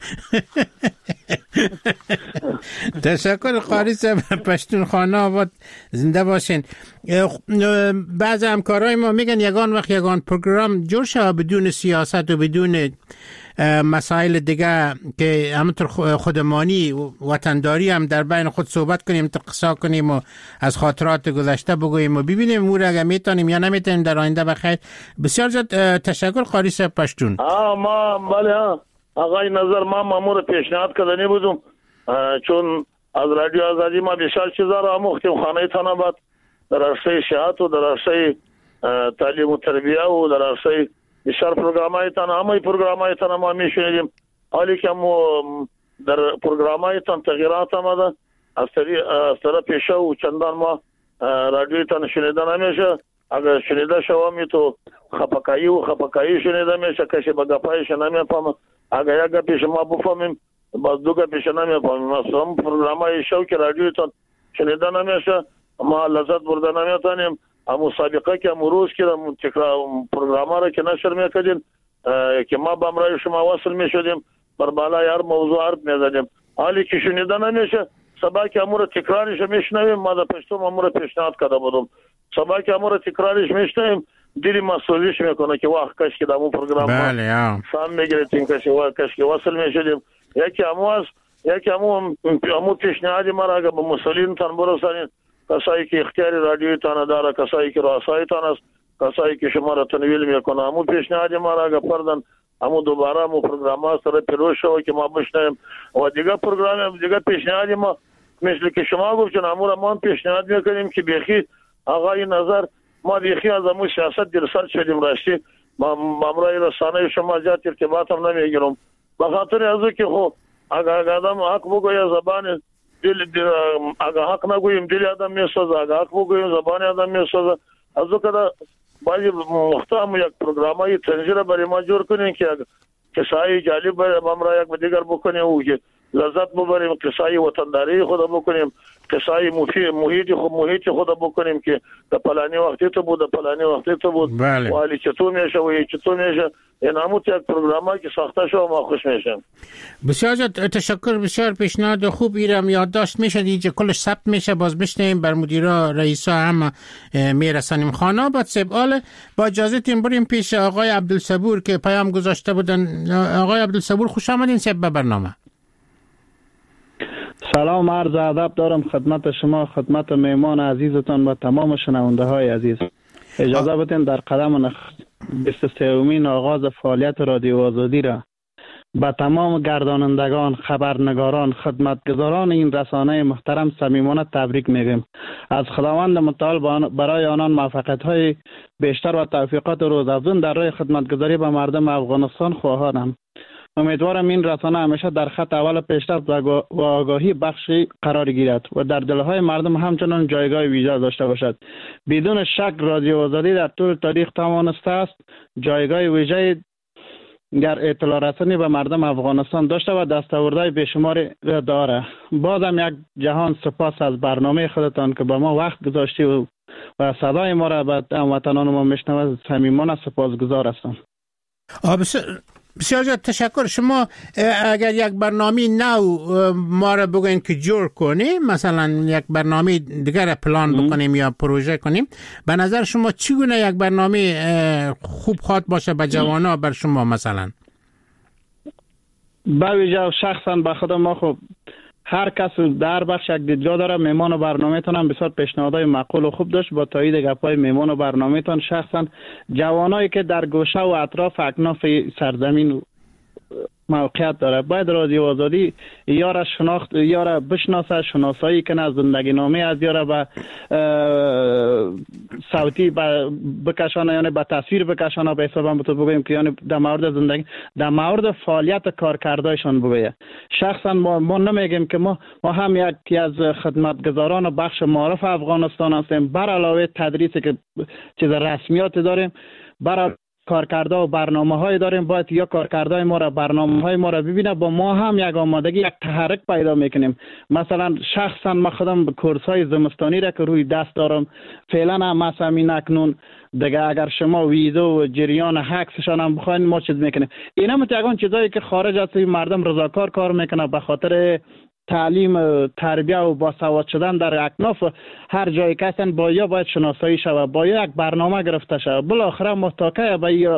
تشکر قاری صاحب. پشتونخانه آباد زنده باشین. بعض همکارای ما میگن یگان وقت یگان پروگرام جور شد بدون سیاست و بدون مسائل دیگه که همونطور خودمانی وطنداری هم در بین خود صحبت کنیم، تقصا کنیم و از خاطرات گذشته بگوییم و ببینیم مور اگر میتونیم یا نمیتونیم در آینده بخیر. بسیار زیاد تشکر قاری صاحب پشتون. آه ما بله ها آقای نظر ما مامور پیشنهاد کردنی بودم چون از رادیو آزادی ما بسیار چیزا را آموختیم. خانه تنبات در عرصه صحت و در عرصه تعلیم و تربیه و در عرصه بسیار پروگرامای تن همه پروگرامای تن ما میشنیدیم. حالی که ما در پروگرامای تن تغییرات آمده از طرف پیشه و چندان ما رادیوی تن شنیده نمیشه. اگر شنیده شومی تو خپکایی و خپکایی شنیده میشه کسی با گپایش نمیفهمه. اگر یک گپی شما بفهمیم باز دو گپی شما نمیفهمیم. اصلا پروگرامای شو که رادیوی تن شنیده نمیشه ما لذت برده نمیتونیم. اما سابقه که امروز که تکرار پروگرام را که نشر میکردیم که ما با امرای شما وصل میشدیم بر بالای هر موضوع حرف میزدیم. حالی که شنیده نمیشه سبا که امور تکرارش میشنویم. ما در پشتم امور پیشنهاد کرده بودم سبا که امور تکرارش میشنویم دیری مسئولیش میکنه که وقت کش که در امور پروگرام بله سام میگیریم کش کش که وصل میشدیم. یکی امو از یکی امو امور پیشنهادی ما را به مسئولین تن برسانید، کسایی که اختیاری رادیوی تانه داره، کسایی که رؤسای تان است، کسایی که شما را تنویل میکنه. همو پیشنهاد ما را اگه پردن همو دوباره همو پروگرام ها سر پیروز شو که ما بشنیم و دیگه پروگرام دیگه پیشنهاد ما مثل که شما گفتن همو را ما پیشنهاد میکنیم که بیخی آقای نظر ما بیخی از همو سیاست درسال شدیم راشتی ما امرای رسانه شما جات ارتباط هم نمیگیرم بخاطر ازو که خو اگه آدم حق بگوی زبان دل دل اگه حق نگویم دل آدم میسازه، اگه حق بگویم زبان آدم میسازه. از او کده باید محترم یک پروگرامای تنظیر برای ما جور کنیم که قصای جالب برای ما یک دیگر بکنیم و که لذت ببریم، قصای وطنداری خود بکنیم، قصای محیط خود محیط خود بکنیم که در پلانی وقتی تو بود، در پلانی وقتی تو بود بله. و حالی چطور میشه و چطور میشه. این همون یک پروگرامایی که ساخته شد ما خوش میشیم. بسیار تشکر. بسیار پیشنهاد خوب ایرم یادداشت میشه دیگه کلش ثبت میشه باز بشنیم بر مدیرا رئیسا هم میرسانیم. خانه با سبال با اجازهتون بریم پیش آقای عبدالصبور که پیام گذاشته بودن. آقای عبدالصبور خوش آمدین سب به برنامه. سلام عرض ادب دارم خدمت شما، خدمت مهمان عزیزتان و تمام شنونده های عزیز. اجازه بدین در قدم بیست و سومین آغاز فعالیت رادیو آزادی را به تمام گردانندگان، خبرنگاران، خدمتگزاران این رسانه محترم صمیمانه تبریک میگیم. از خداوند متعال برای آنان موفقیت های بیشتر و توفیقات روزافزون در راه خدمتگزاری به مردم افغانستان خواهانم. امیدوارم این رسانه همیشه در خط اول پیشرفت و آگاهی بخشی قرار گیرد و در دلهای مردم همچنان جایگاه ویژه داشته باشد. بدون شک رادیو آزادی در طول تاریخ توانسته است جایگاه ویژه در اطلاع رسانی به مردم افغانستان داشته و دستاوردهای بیشماری داره. بازم یک جهان سپاس از برنامه خودتان که به ما وقت گذاشتی و, و صدای ما را به هموطنان ما میشنوید. صمیمانه سپاسگزار هستم. بسیار زیاد تشکر. شما اگر یک برنامه نو ما را بگوین که جور کنیم، مثلا یک برنامه دیگر پلان بکنیم یا پروژه کنیم، به نظر شما چگونه یک برنامه خوب خواد باشه به جوانا بر شما؟ مثلا با شخصا به خود ما خب هر کس در بخش یک دیدگاه داره. میمان و برنامه تان هم بسیار پیشنهادهای معقول و خوب داشت. با تایید گپای میمان و برنامه تان شخصا جوانایی که در گوشه و اطراف اکناف سرزمین موقعیت داره باید رادیو آزادی یاره شناخت یاره بشناسه، شناسایی کنه، از زندگی نامه از یاره به صوتی بکشانه، یعنی به تصویر بکشانه، به حساب هم تو بگویم که یعنی در مورد زندگی در مورد فعالیت کارکردایشان بگویه. شخصا ما, ما نمیگیم که ما ما هم یکی از خدمتگزاران بخش معارف افغانستان هستیم، بر علاوه تدریسی که چیز رسمیات داریم، بر کارکرده و برنامه های داریم. باید یا کارکرده ما را برنامه های ما را ببینه، با ما هم یک آمادگی یک تحرک پیدا میکنیم. مثلا شخصا ما خودم کورس های زمستانی را که روی دست دارم فعلا هم مثلا اکنون دیگه اگر شما ویدیو و جریان حکسشان هم بخواین ما چیز میکنیم. اینا متأکد چیزایی که خارج از مردم رضاکار کار میکنه به خاطر تعلیم، تربیه و باسواد شدن در اکناف هر جایی که هستن با یا باید شناسایی شود، با یک برنامه گرفته شود. بالاخره محتاطه به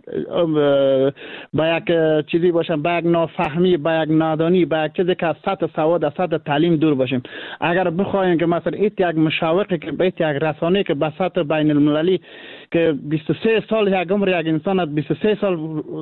با یک چیزی باشن، با یک نافهمی، با یک نادانی، با یک چیزی که از سطح سواد، از سطح تعلیم دور باشیم. اگر بخوایم که مثلا ایت یک مشوقی که به یک رسانه که به سطح بین المللی که بیست و سه سال یک عمر یک انسان از بیست و سه سال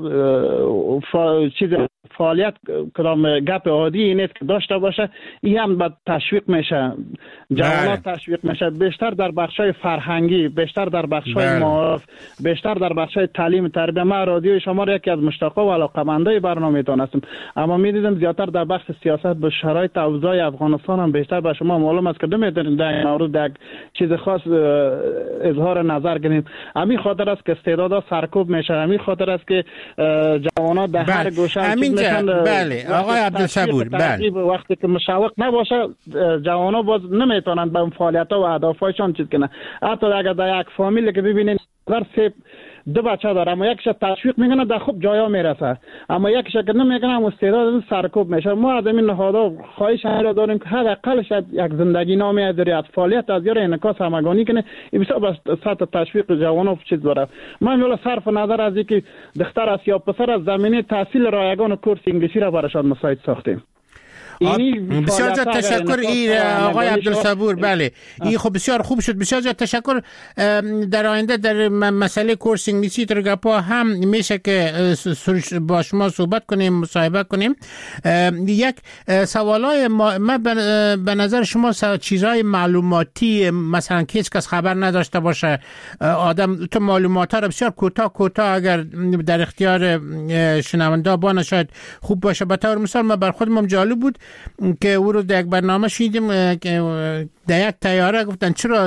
فا... چیز فعالیت کدام گپ عادی نیست که داشته باشه، این هم با تشویق میشه، جوانات تشویق میشه، بیشتر در بخشای فرهنگی، بیشتر در بخشای معارف، بیشتر در بخشای تعلیم تربیه. ما رادیو شما را یکی از مشتاقا و علاقه‌مندای برنامه‌تان هستم، اما می‌دیدم زیاتر در بخش سیاست به شرایط اوضاع افغانستان هم بیشتر به شما معلوم است که نمی‌تونید در این مورد چیز خاص اظهار نظر کنید. همین خاطر است که استعدادها سرکوب میشه، همین خاطر است که جوانات در هر گوشه بله آقای عبدالصبور، بله وقتی که مشوق نباشه جوانا باز نمیتونن به فعالیت‌ها و اهدافشون چیز کنن. حتی اگر در یک فامیل که ببینین در سه دو بچه داره اما یکیش تشویق میکنه در خوب جایا میرسه، اما یکیش که نمیکنه اما استعداد سرکوب میشه. ما از این نهادها خواهش را داریم که حداقل یک زندگی نامه از از فعالیت از یار انعکاس همگانی کنه. این بسیار به سطح تشویق جوانان چیز داره. ما میگم صرف نظر از اینکه دختر است یا پسر از زمینه تحصیل رایگان کورس انگلیسی را براشون مساعد ساختیم. بسیار زیاد تشکر ای آقای عبدالصبور. بله این خب بسیار خوب شد. بسیار زیاد تشکر. در آینده در مسئله کورس انگلیسی ترگپا هم میشه که با شما صحبت کنیم، مصاحبه کنیم. یک سوالای ما, ما به نظر شما چیزهای معلوماتی مثلا که هیچ کس خبر نداشته باشه آدم تو معلومات را بسیار کوتاه کوتاه اگر در اختیار شنونده بانه شاید خوب باشه. به طور مثال ما بر خودم جالب بود که او رو در یک برنامه شنیدیم که در یک طیاره گفتن چرا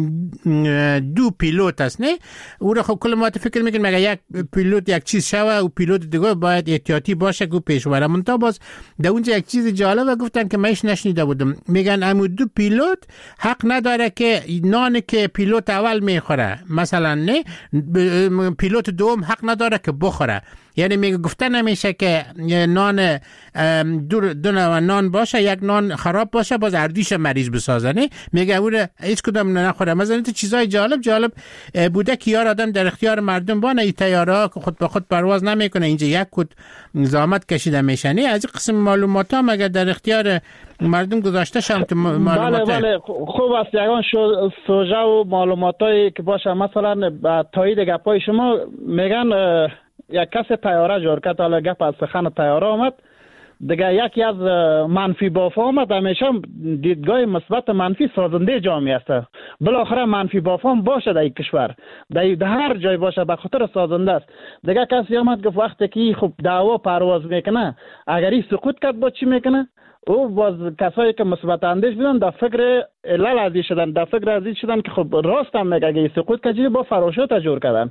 دو پیلوت است، نه او رو خب کل ما فکر میکنیم مگه یک پیلوت یک چیز شوه و پیلوت دیگه باید احتیاطی باشه که پیش بره. منتها باز در اونجا یک چیز جالب گفتن که منش نشنیده بودم، میگن امو دو پیلوت حق نداره که نان که پیلوت اول میخوره مثلا، نه پیلوت دوم حق نداره که بخوره. یعنی میگه گفته نمیشه که نان دو دو نوع نان باشه، یک نان خراب باشه باز اردیش مریض بسازه، نه میگه اون هیچ کدوم نخوره. مثلا تو چیزای جالب جالب بوده که یار آدم در اختیار مردم بانه این طیاره که خود به خود پرواز نمیکنه، اینجا یک کد زحمت کشیده میشه. نه از این قسم معلومات ها مگر در اختیار مردم گذاشته شم که معلومات بله بله خوب است یگان سوژه و معلوماتایی که باشه. مثلا با تایید گپای شما میگن یک کس طیاره جور کرد، حالا گپ از سخن طیاره آمد دیگه، یکی از منفی بافا آمد، همیشه دیدگاه مثبت منفی سازنده جامعه است. بالاخره منفی بافا باشه در این کشور، در هر جای باشه به خاطر سازنده است. دیگه کسی آمد گفت وقتی که خب دعوا پرواز میکنه اگر این سقوط کرد با چی میکنه؟ او باز کسایی که مثبت اندیش بودن در فکر علل ازی شدن، در فکر ازی شدن که خب راست هم میگه اگه سقوط کجی با فراشوت جور کردن.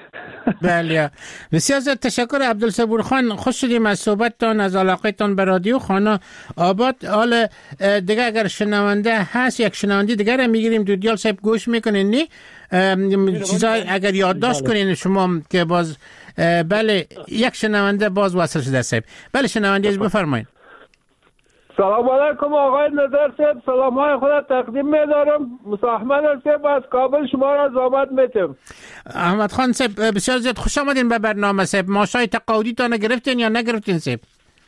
بله بسیار زیاد تشکر عبدالصبور خان. خوش شدیم از صحبتتان، از علاقتان به رادیو خانه آباد. حالا دیگه اگر شنونده هست یک شنونده دیگه را میگیریم. دودیال صاحب گوش میکنین؟ نی چیزای اگر یادداشت کنین شما که باز بله یک شنونده باز وصل شده صاحب. بله شنونده بفرمایید. سلام علیکم آقای نظر صاحب، سلام های خود تقدیم می‌دارم. مصاحبت صاحب از کابل شما را زحمت می‌تم. احمد خان صاحب بسیار زیاد خوش آمدین به برنامه صاحب. ماشای تقاعدی تا نگرفتین یا نگرفتین صاحب؟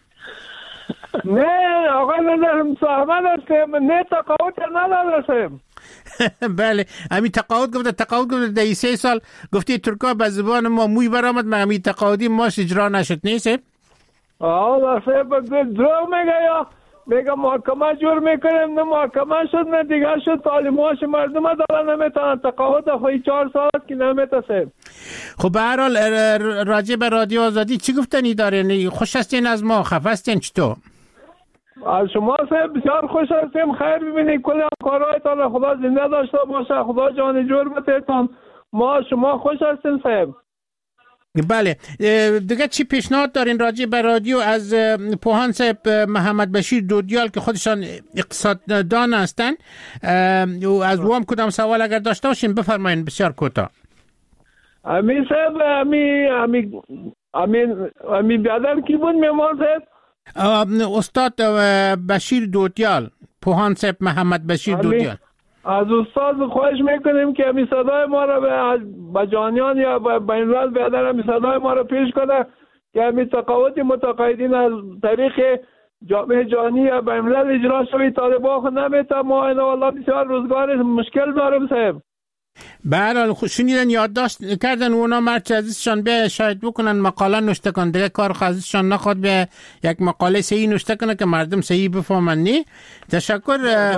نه آقای نظر مصاحبت صاحب نه تقاعد نداره صاحب. بله همین تقاعد گفته تقاعد گفته ده سه سال گفتی ترکا به زبان ما موی برآمد، ما همین تقاعدی ماش اجرا نشد نیست صاحب؟ آه صاحب دروغ میگه یا میگه محکمه جور میکنیم، نه محکمه شد نه دیگه شد، تعلیماش مردم دارن نمیتونن، تقاعد خواهی چهار سال است که نمیتونه. خب به هر حال راجع به رادیو آزادی چی گفتنی دارین؟ خوش هستین از ما؟ خفه هستین چطور؟ از شما صاحب بسیار خوش هستیم، خیر ببینید کل کارهایتان خدا زنده داشته باشه، خدا جان جور بتیتان، ما شما خوش هستیم صاحب. بله دیگه چی پیشنهاد دارین راجع به رادیو از پوهان صاحب محمد بشیر دودیال که خودشان اقتصاددان هستن و از وام کدام سوال اگر داشته باشین بفرمایین بسیار کوتاه. امین صاحب امی امی امین امی بیادر کی بود میمان صاحب؟ استاد بشیر دودیال، پوهان صاحب محمد بشیر دودیال. از استاد خواهش میکنیم که امی صدای ما را به جانیان یا به بین‌الملل بیادر امی صدای ما را پیش کنه که امی تقاعد متقاعدین از طریق جامعه جهانی یا بین‌الملل اجرا شوی. طالبان خود نمیتونه، ما اینا والله بسیار روزگار مشکل داریم صاحب. به هر حال شنیدن یادداشت کردن اونا مرچ عزیزشان بیا شاید بکنن مقاله نوشته کن، دیگه کار عزیزشان نخواد بیا یک مقاله صحیح نوشته کنه که مردم صحیح بفهمن. نی تشکر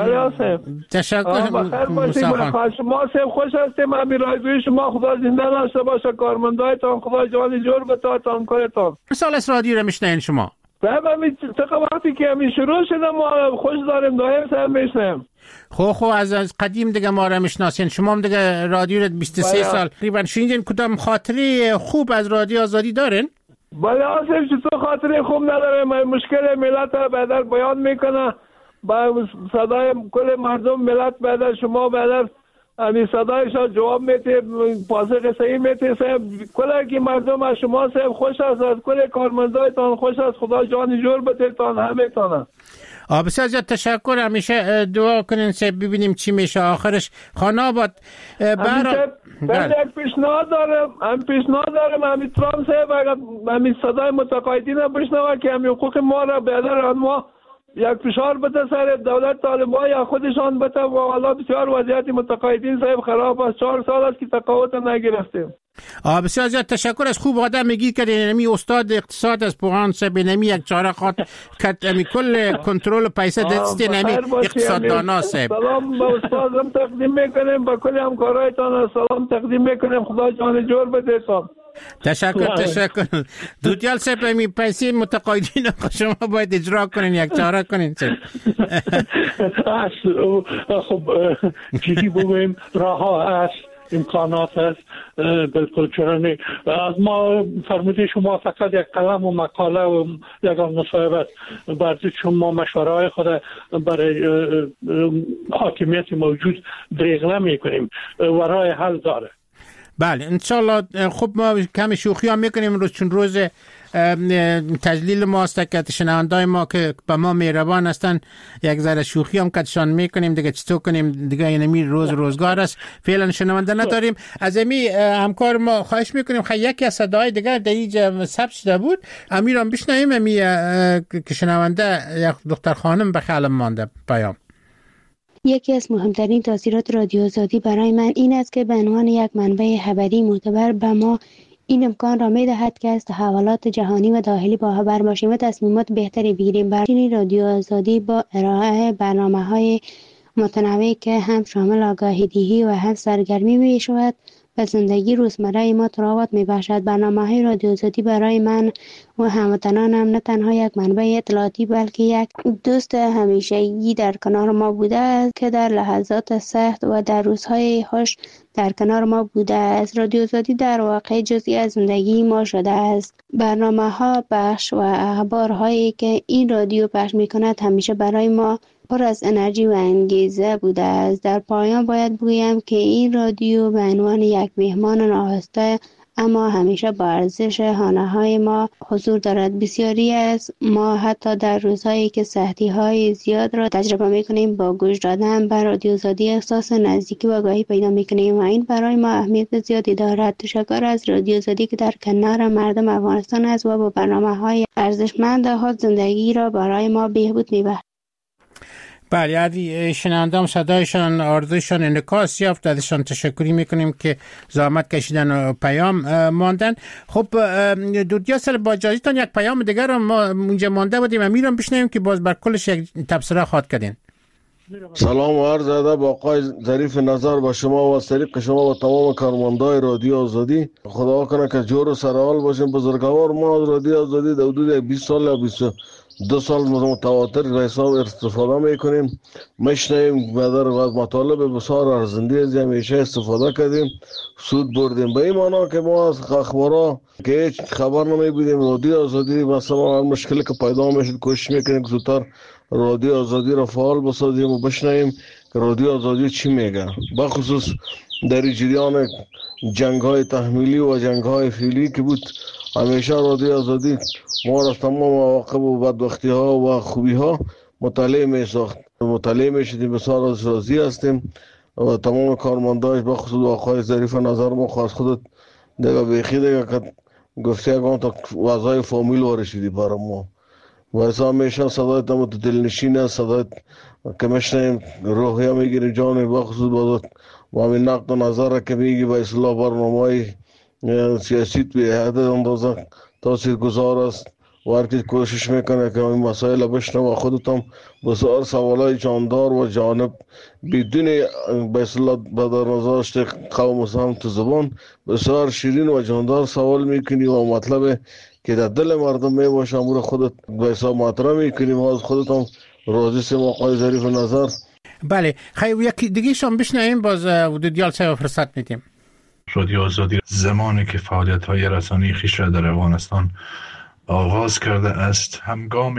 تشکر مصاحبت شما صاحب، خوش هستیم. امیر رادیوی شما خدا زنده داشته باشه، کارمندایتان خدا جان جور بتاتان کارتان. سال از رادیو رو میشنین شما صاحب؟ همین وقتی که همین شروع شده ما خوش داریم دایم صاحب میشنیم. خو خو از, از قدیم دیگه ما را میشناسین، شما هم دیگه رادیو رو بیست و سه سال تقریبا شنیدین. کدام خاطری خوب از رادیو آزادی دارین؟ بله آصف چطور خاطری خوب نداره، مشکل ملت را بدر بیان میکنه با صدای کل مردم ملت بدر، شما بدر امی صدایشان جواب میده، پاسخ صحیح میده صاحب. کل که مردم از شما صاحب خوش است، از کل کارمندایتان خوش است، خدا جان جور بتیتان همه تانه. بسیار زیاد تشکر. همیشه دعا کنین صاحب ببینیم چی میشه آخرش. خانه آباد برای یک پیشنهاد دارم، هم پیشنهاد دارم همین ترام صاحب اگر همین صدای متقاعدین بشنوه که همین حقوق ما را بیادر ما یک فشار بده سر دولت طالبان یا خودشان بده و والا بسیار وضعیت متقاعدین صاحب خراب است. چهار سال است که تقاعد نگرفتیم. آه بسیار زیاد تشکر. از خوب آدم میگی که نمی استاد اقتصاد از پوهان صاحب نمی یک چاره خاط کت امی کل کنترل پیسه دست نمی اقتصاددانا صاحب. سلام با استادم تقدیم میکنیم، با کل همکارایتان سلام تقدیم میکنیم، خدا جان جور بده تان. تشکر تشکر. دودیال صاحب امی پیسه متقاعدین شما باید اجرا کنین، یک چاره کنین صاحب. خب چیزی بگویم راه ها هست، امکانات هست، بالکل چرا نه. از ما فرموده شما فقط یک قلم و مقاله و یک مصاحبت برای شما مشوره های خود برای حاکمیت موجود دریغ نمی کنیم و راه حل داره. بله انشالله. خب ما کمی شوخی هم میکنیم روز، چون روز تجلیل ماست که شنوندای ما که به ما مهربان هستن یک ذره شوخی هم کدشان میکنیم دیگه، چطور کنیم دیگه، اینمی روز روزگار است. فعلا شنونده نداریم. از امی همکار ما خواهش میکنیم خیلی یکی از صدای دیگر در اینجا ثبت شده بود امیر هم بشنویم. امی که شنونده یک دختر خانم به خیالم مانده پیام. یکی از مهمترین تاثیرات رادیو آزادی برای من این است که به عنوان یک منبع خبری معتبر به ما این امکان را می دهد که از تحولات جهانی و داخلی باخبر باشیم و تصمیمات بهتری بگیریم. برای رادیو آزادی با ارائه برنامه‌های متنوعی که هم شامل آگاهی دهی و هم سرگرمی می شود و زندگی روزمره ما تراوت می بخشد. برنامه‌های رادیو آزادی برای من و هموطنانم نه تنها یک منبع اطلاعاتی بلکه یک دوست همیشگی در کنار ما بوده است که در لحظات سخت و در روزهای خوش در کنار ما بوده است. رادیو آزادی در واقع جزئی از زندگی ما شده است. برنامه‌ها، بخش و اخبارهایی که این رادیو پخش می‌کند همیشه برای ما پر از انرژی و انگیزه بوده است. در پایان باید بگویم که این رادیو به عنوان یک مهمان ناخواسته اما همیشه با ارزش خانه های ما حضور دارد. بسیاری از ما حتی در روزهایی که سختی های زیاد را تجربه می کنیم با گوش دادن به رادیو آزادی احساس نزدیکی و آگاهی پیدا می کنیم و این برای ما اهمیت زیادی دارد. تشکر از رادیو آزادی که در کنار مردم افغانستان است و با برنامه های ارزشمند خود زندگی را برای ما بهبود می بخشد. بله، عادی شنوندام صدایشان آرزوشان انعکاس یافت، ازشان تشکری میکنیم که زحمت کشیدن و پیام ماندن. خب دودیا سر با اجازهتان یک پیام دیگر رو ما اونجا مانده بودیم و میرم بشنویم که باز بر کلش یک تبصره خواد کردین. سلام و عرض ادب آقای ظریف نظر با شما و از طریق شما و تمام کارمندای رادیو آزادی. خدا کنه که جور و سرحال باشیم. بزرگوار ما از رادیو آزادی در حدود بیست سال یا بیست دو سال متواتر به حساب استفاده میکنیم، میشنیم و در مطالب بسیار ارزنده از همیشه استفاده کردیم، سود بردیم. به این معنا که ما از اخبارا که هیچ خبر نمی بودیم، رادیو آزادی مثلا هر مشکلی که پیدا میشد کوشش میکنیم که زودتر رادیو آزادی را فعال بسازیم و بشنویم که رادیو آزادی چی میگه. بخصوص در جریان جنگ های تحمیلی و جنگ های فعلی که بود، همیشه رادیو آزادی ما را تمام مواقع و بدبختی ها و خوبی ها مطالعه می ساخت. مطالعه می شدیم، بسیار از راضی هستیم و تمام کارمنداش بخصوص آقای ظریف نظر ما خواست خودت دیگه بیخی دیگه که گفتی اگه تا وضعای فامیل وارشیدی برای ما و ایسا همیشه صدایت هم تو دلنشین است، صدایت که میشنیم روحیه میگیریم جانب بخصوص بازد و همین نقد و نظر که میگی به اصلاح برنامه سیاسی به حد اندازه تاثیر گذار است و هر کی کوشش میکنه که این مسائل بشنوه و خودت هم بسیار سوالای جاندار و جانب بدون به اصلاح بدر نظرشت قوم سهم تو زبان بسیار شیرین و جاندار سوال میکنی و مطلب که در دل مردم میباشه امور خودت به حساب مطرح میکنی و از خودت هم راضی سیم آقای ظریف نظر. بله خیلی یکی دیگه شما بشنویم باز ودودیال سه فرصت میدیم. رادیو آزادی زمانی که فعالیت‌های رسانه‌ای خویش را در افغانستان آغاز کرده است، همگام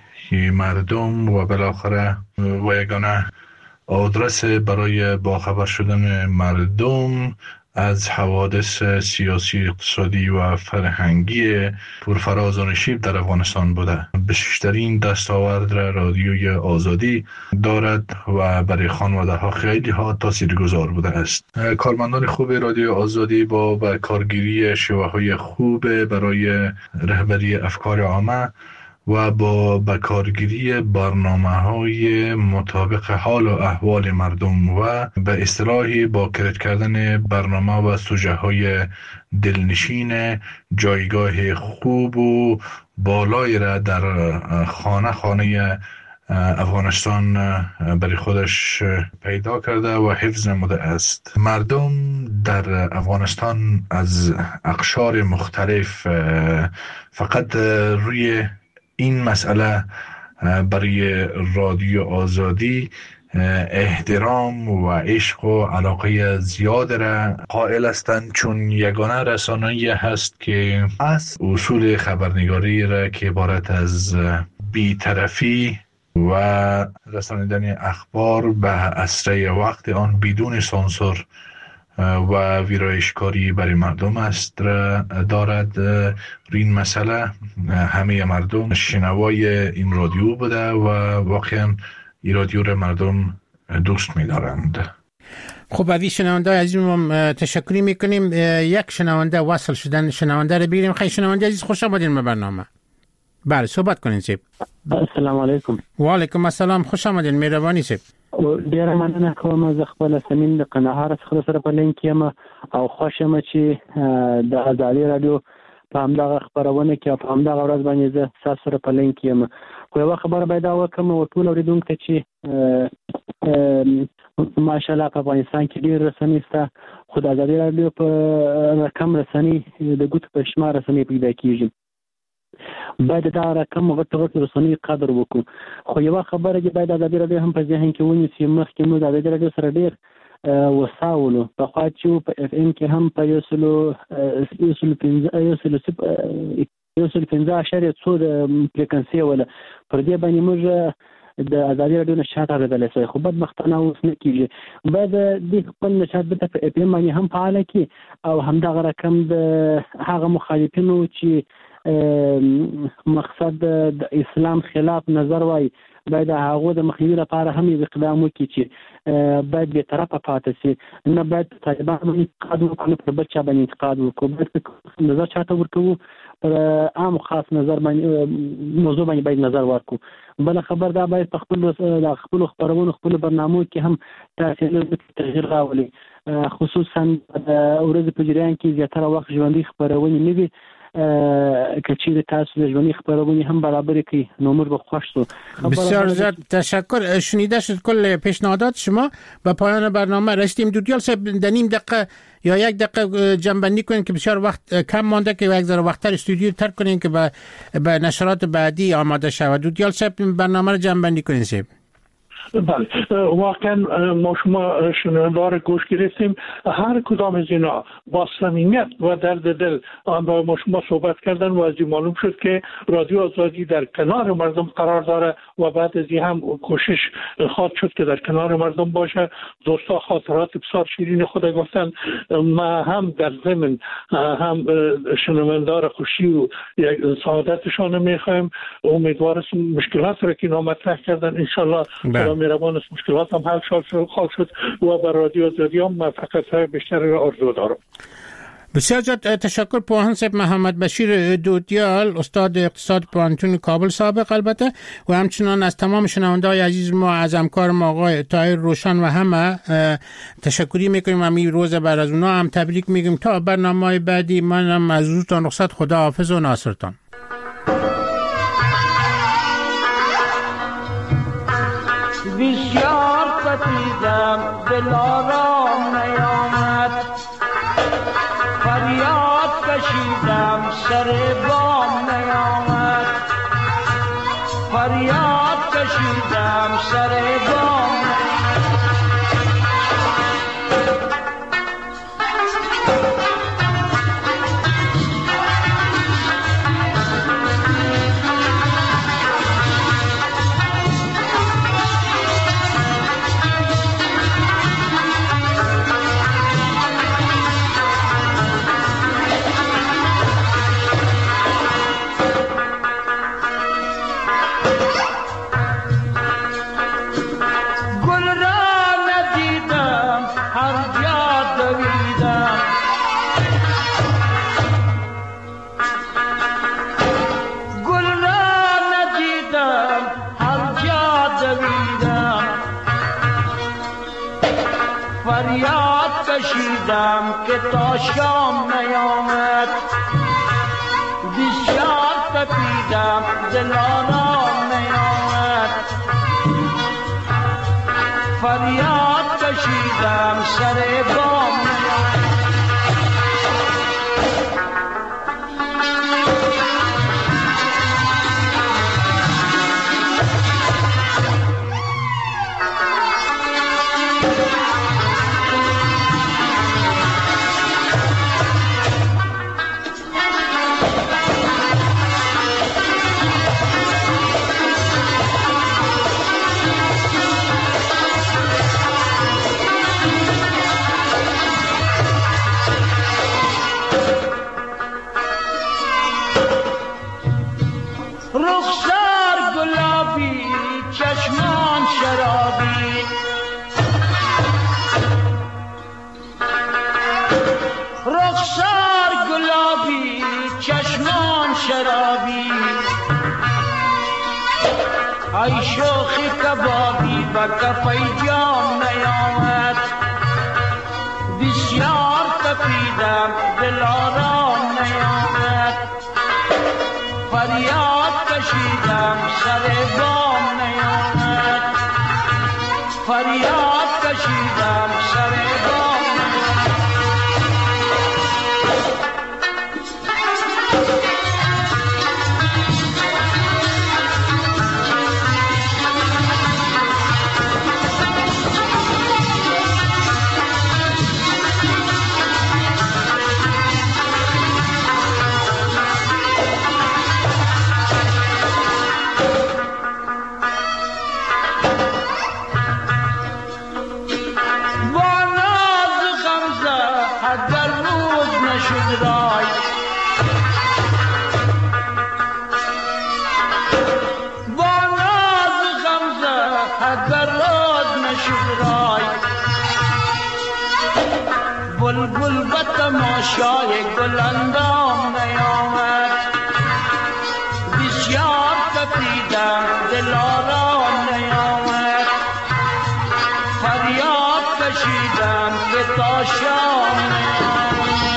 مردم و بالاخره و یگانه آدرس برای باخبر شدن مردم از حوادث سیاسی، اقتصادی و فرهنگی پرفراز و نشیب در افغانستان بوده. بیشترین دستاورد را رادیوی آزادی دارد و برای خانواده ها خیلی ها تاثیرگذار بوده است. کارمندان خوب رادیو آزادی با به کارگیری شیوه های خوب برای رهبری افکار عامه و با بکارگیری برنامه‌های مطابق حال و احوال مردم و به اصطلاحی با کرد کردن برنامه و سوژه‌های دلنشین جایگاه خوب و بالایی را در خانه خانه افغانستان برای خودش پیدا کرده و حفظ نموده است. مردم در افغانستان از اقشار مختلف فقط روی این مسئله برای رادیو آزادی احترام و عشق و علاقه زیاد را قائل هستند، چون یگانه رسانه‌ای هست که از اصول خبرنگاری را که عبارت از بی‌طرفی و رسانیدن اخبار به اسرع وقت آن بدون سانسور و ویرایشکاری برای مردم است را دارد. این مسئله همه مردم شنوای این رادیو بوده و واقعا این رادیو را مردم دوست می دارند. خب از این شنونده عزیزم تشکری میکنیم. یک شنونده وصل شدن، شنونده رو بگیریم. خیلی شنونده عزیز خوش آمدین به برنامه. بله صحبت کنین سیب. السلام علیکم. و علیکم السلام، خوش آمدین، مهربانی سیب. ډیره مننه کوم از خپل سمین د قناهار څخه سره په لینک یم او خوشم چې د ازادي رادیو په همدغه خبرونه کې په همدغه ورځ باندې زه تاسو سره په لینک یم. خو یو خبره پیدا وکم او ټول اوریدونکو چې ماشاءالله په افغانستان کې ډیر رسنۍ سته، خو د ازادي رادیو په رقم رسنۍ د ګوت په شمار رسنۍ پیدا کیږي. باید دا رقم غټ غټ رسنۍ قدر وکړو. خو یو خبره چې باید ازادي رادیو هم په ذهن کې ونیسي، مخکې موږ د ازادي رادیو سره ډیر وساولو په خوا چې په اف ام کې هم په یو سلو یو سلو پنځه یو سلو یو سلو پنځه اشاریه څو د فریکونسي ولا پر دې باندې موږ د ازادي رادیو نشاط اوریدلی شئ، خو بدبختانه اوس نه کېږي. باید دې خپل نشاط بېرته په اف ام باندې هم فعاله کړي او همدغه رقم د هغه مخالفینو چې مقصد د اسلام خلاف نظر وای باید هغه د مخنیوي لپاره هم یو اقدام وکړي چې باید بې طرفه پاتې شي، نه باید طالبان باندې انتقاد وکړو نه پر بل چا باندې انتقاد وکړو، باید نظر چاته ورکوو پر عام خاص نظر باندې موضوع باندې باید نظر ورکړو. بله خبر دا باید په خپل د خپلو خپرونو خپلو برنامو کې هم تاسې تغییر راولي، خصوصا د ورځې په جریان کې زیاتره وخت ژوندۍ خپرونې نه وي. که چیزی تاسو د ژوندۍ خپرونې هم برابر کړي نو موږ به خوش شو. بسیار زیاد تشکر. شنیده شد کل پیشنهادات شما. به پایان برنامه رسیدیم. دودیال صاحب در نیم دقیقه یا یک دقیقه جنبندی کنین که بسیار وقت کم مانده که یک ذره وقتر استودیو ترک کنین که به به نشرات بعدی آماده شود. دودیال صاحب برنامه رو جنبندی کنین صاحب. بله واقعا ما شما شنوندار گوش گرفتیم، هر کدام از اینا با صمیمیت و درد دل با ما شما صحبت کردن و از این معلوم شد که رادیو آزادی در کنار مردم قرار داره و بعد از این هم کوشش خواهد شد که در کنار مردم باشه. دوستا خاطرات بسیار شیرین خود گفتن، ما هم در ضمن هم شنوندار خوشی و سعادتشان میخوایم. امیدوارم مشکلات را که اینا مطرح کردن انشالله مهربان است مشکلات هم حل شد خواهد شد و بر رادیو آزادی هم موفقیت‌های بیشتر را آرزو دارم. بسیار زیاد تشکر پوهان صاحب محمد بشیر دودیال، استاد اقتصاد پانتون کابل سابق البته، و همچنان از تمام شنونده‌های عزیز ما، از همکار ما آقای طاهر روشن و همه تشکری میکنیم. همین روز بعد از اونها هم تبریک میگیم. تا برنامه‌های بعدی منم از روزتان رخصت. خدا حافظ و ناصرتان. بسیار ستیدم دلارام نیامد، فریاد کشیدم سر بام نیامد، فریاد کشیدم سر بام که تا شام نیامد، بسیار تپیدم دلارام نیامد، فریاد کشیدم سر بام نیامد. ای شوخی کبابی و کفی جام نیامد، بسیار تپیدم دلارام نیامد، فریاد کشیدم سر بام نیامد، فریاد کشیدم سر بام نیامد. اگر راد نشد رای بلبل به تماشای گل اندام نیامد بسیار تپیدم دل آرام نیامد فریاد کشیدم که تا شام نیامد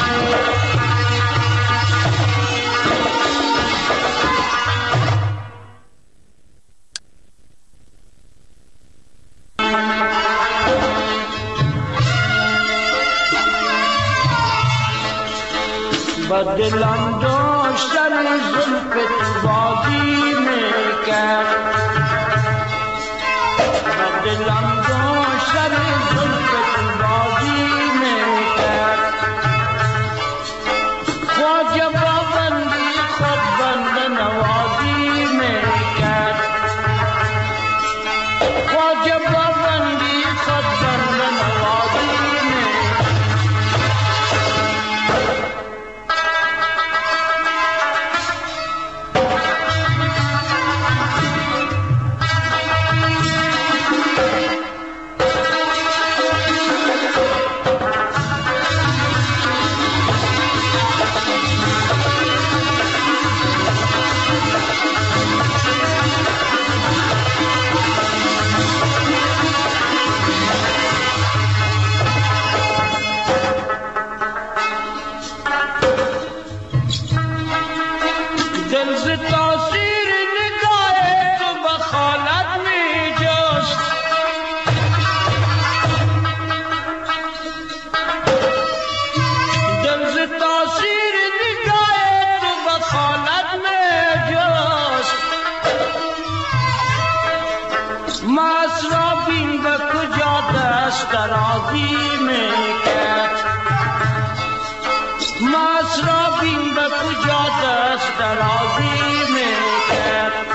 بدلم داشتن زلف تو بازی میکرد بدلم داشتن زلف تو بازی میکرد خواجه با بندی خود بند نوازی میکرد خواجه با بندی خود بند نوازی میکرد درازی میکرد مصرابین به کجا دست درازی میکرد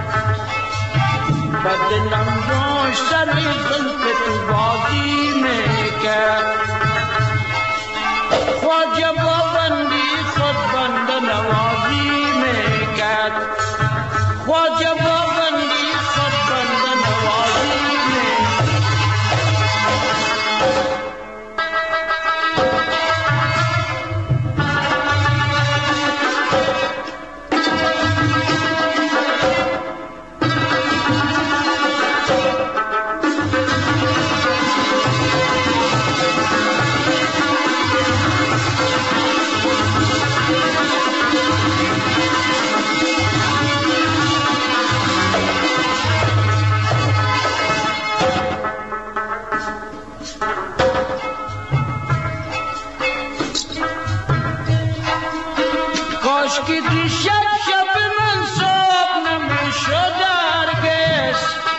بدلم داشتن زلف تو بازی میکرد خواجه با بندی خود بند نوازی میکرد خواجه با بندی خود بند نوازی که دیشب شب من صبح نمیشد هرگز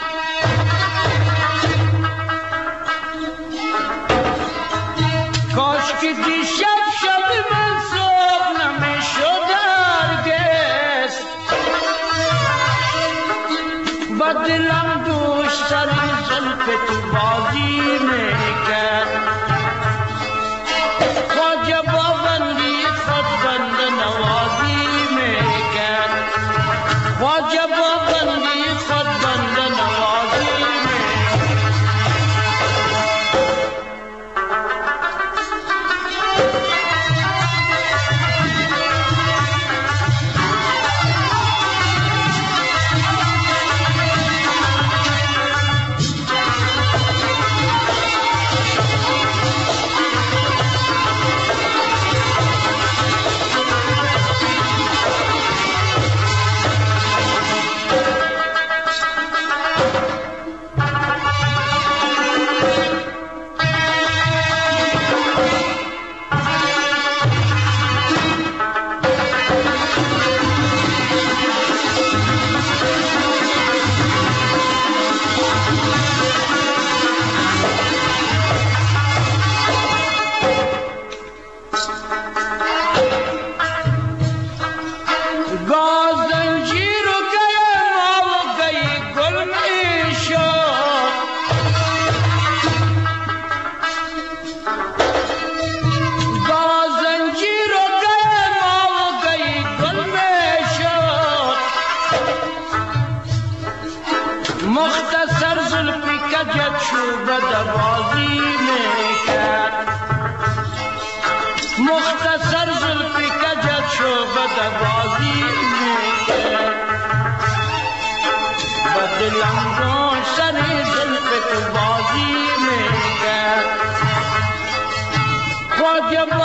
کاش که دیشب شب من صبح نمیشد هرگز با دلم دوشتن زلف تو بازی میکرد خواجه با بندی خود بند نوازی میکرد خواجه با بندی خود بند نوازی مختصر ظلم شعبده بازی میکرد مختصر زلفی کجت شعبده بازی میکرد و دلم را سر زلف تو بازی میکرد خواجه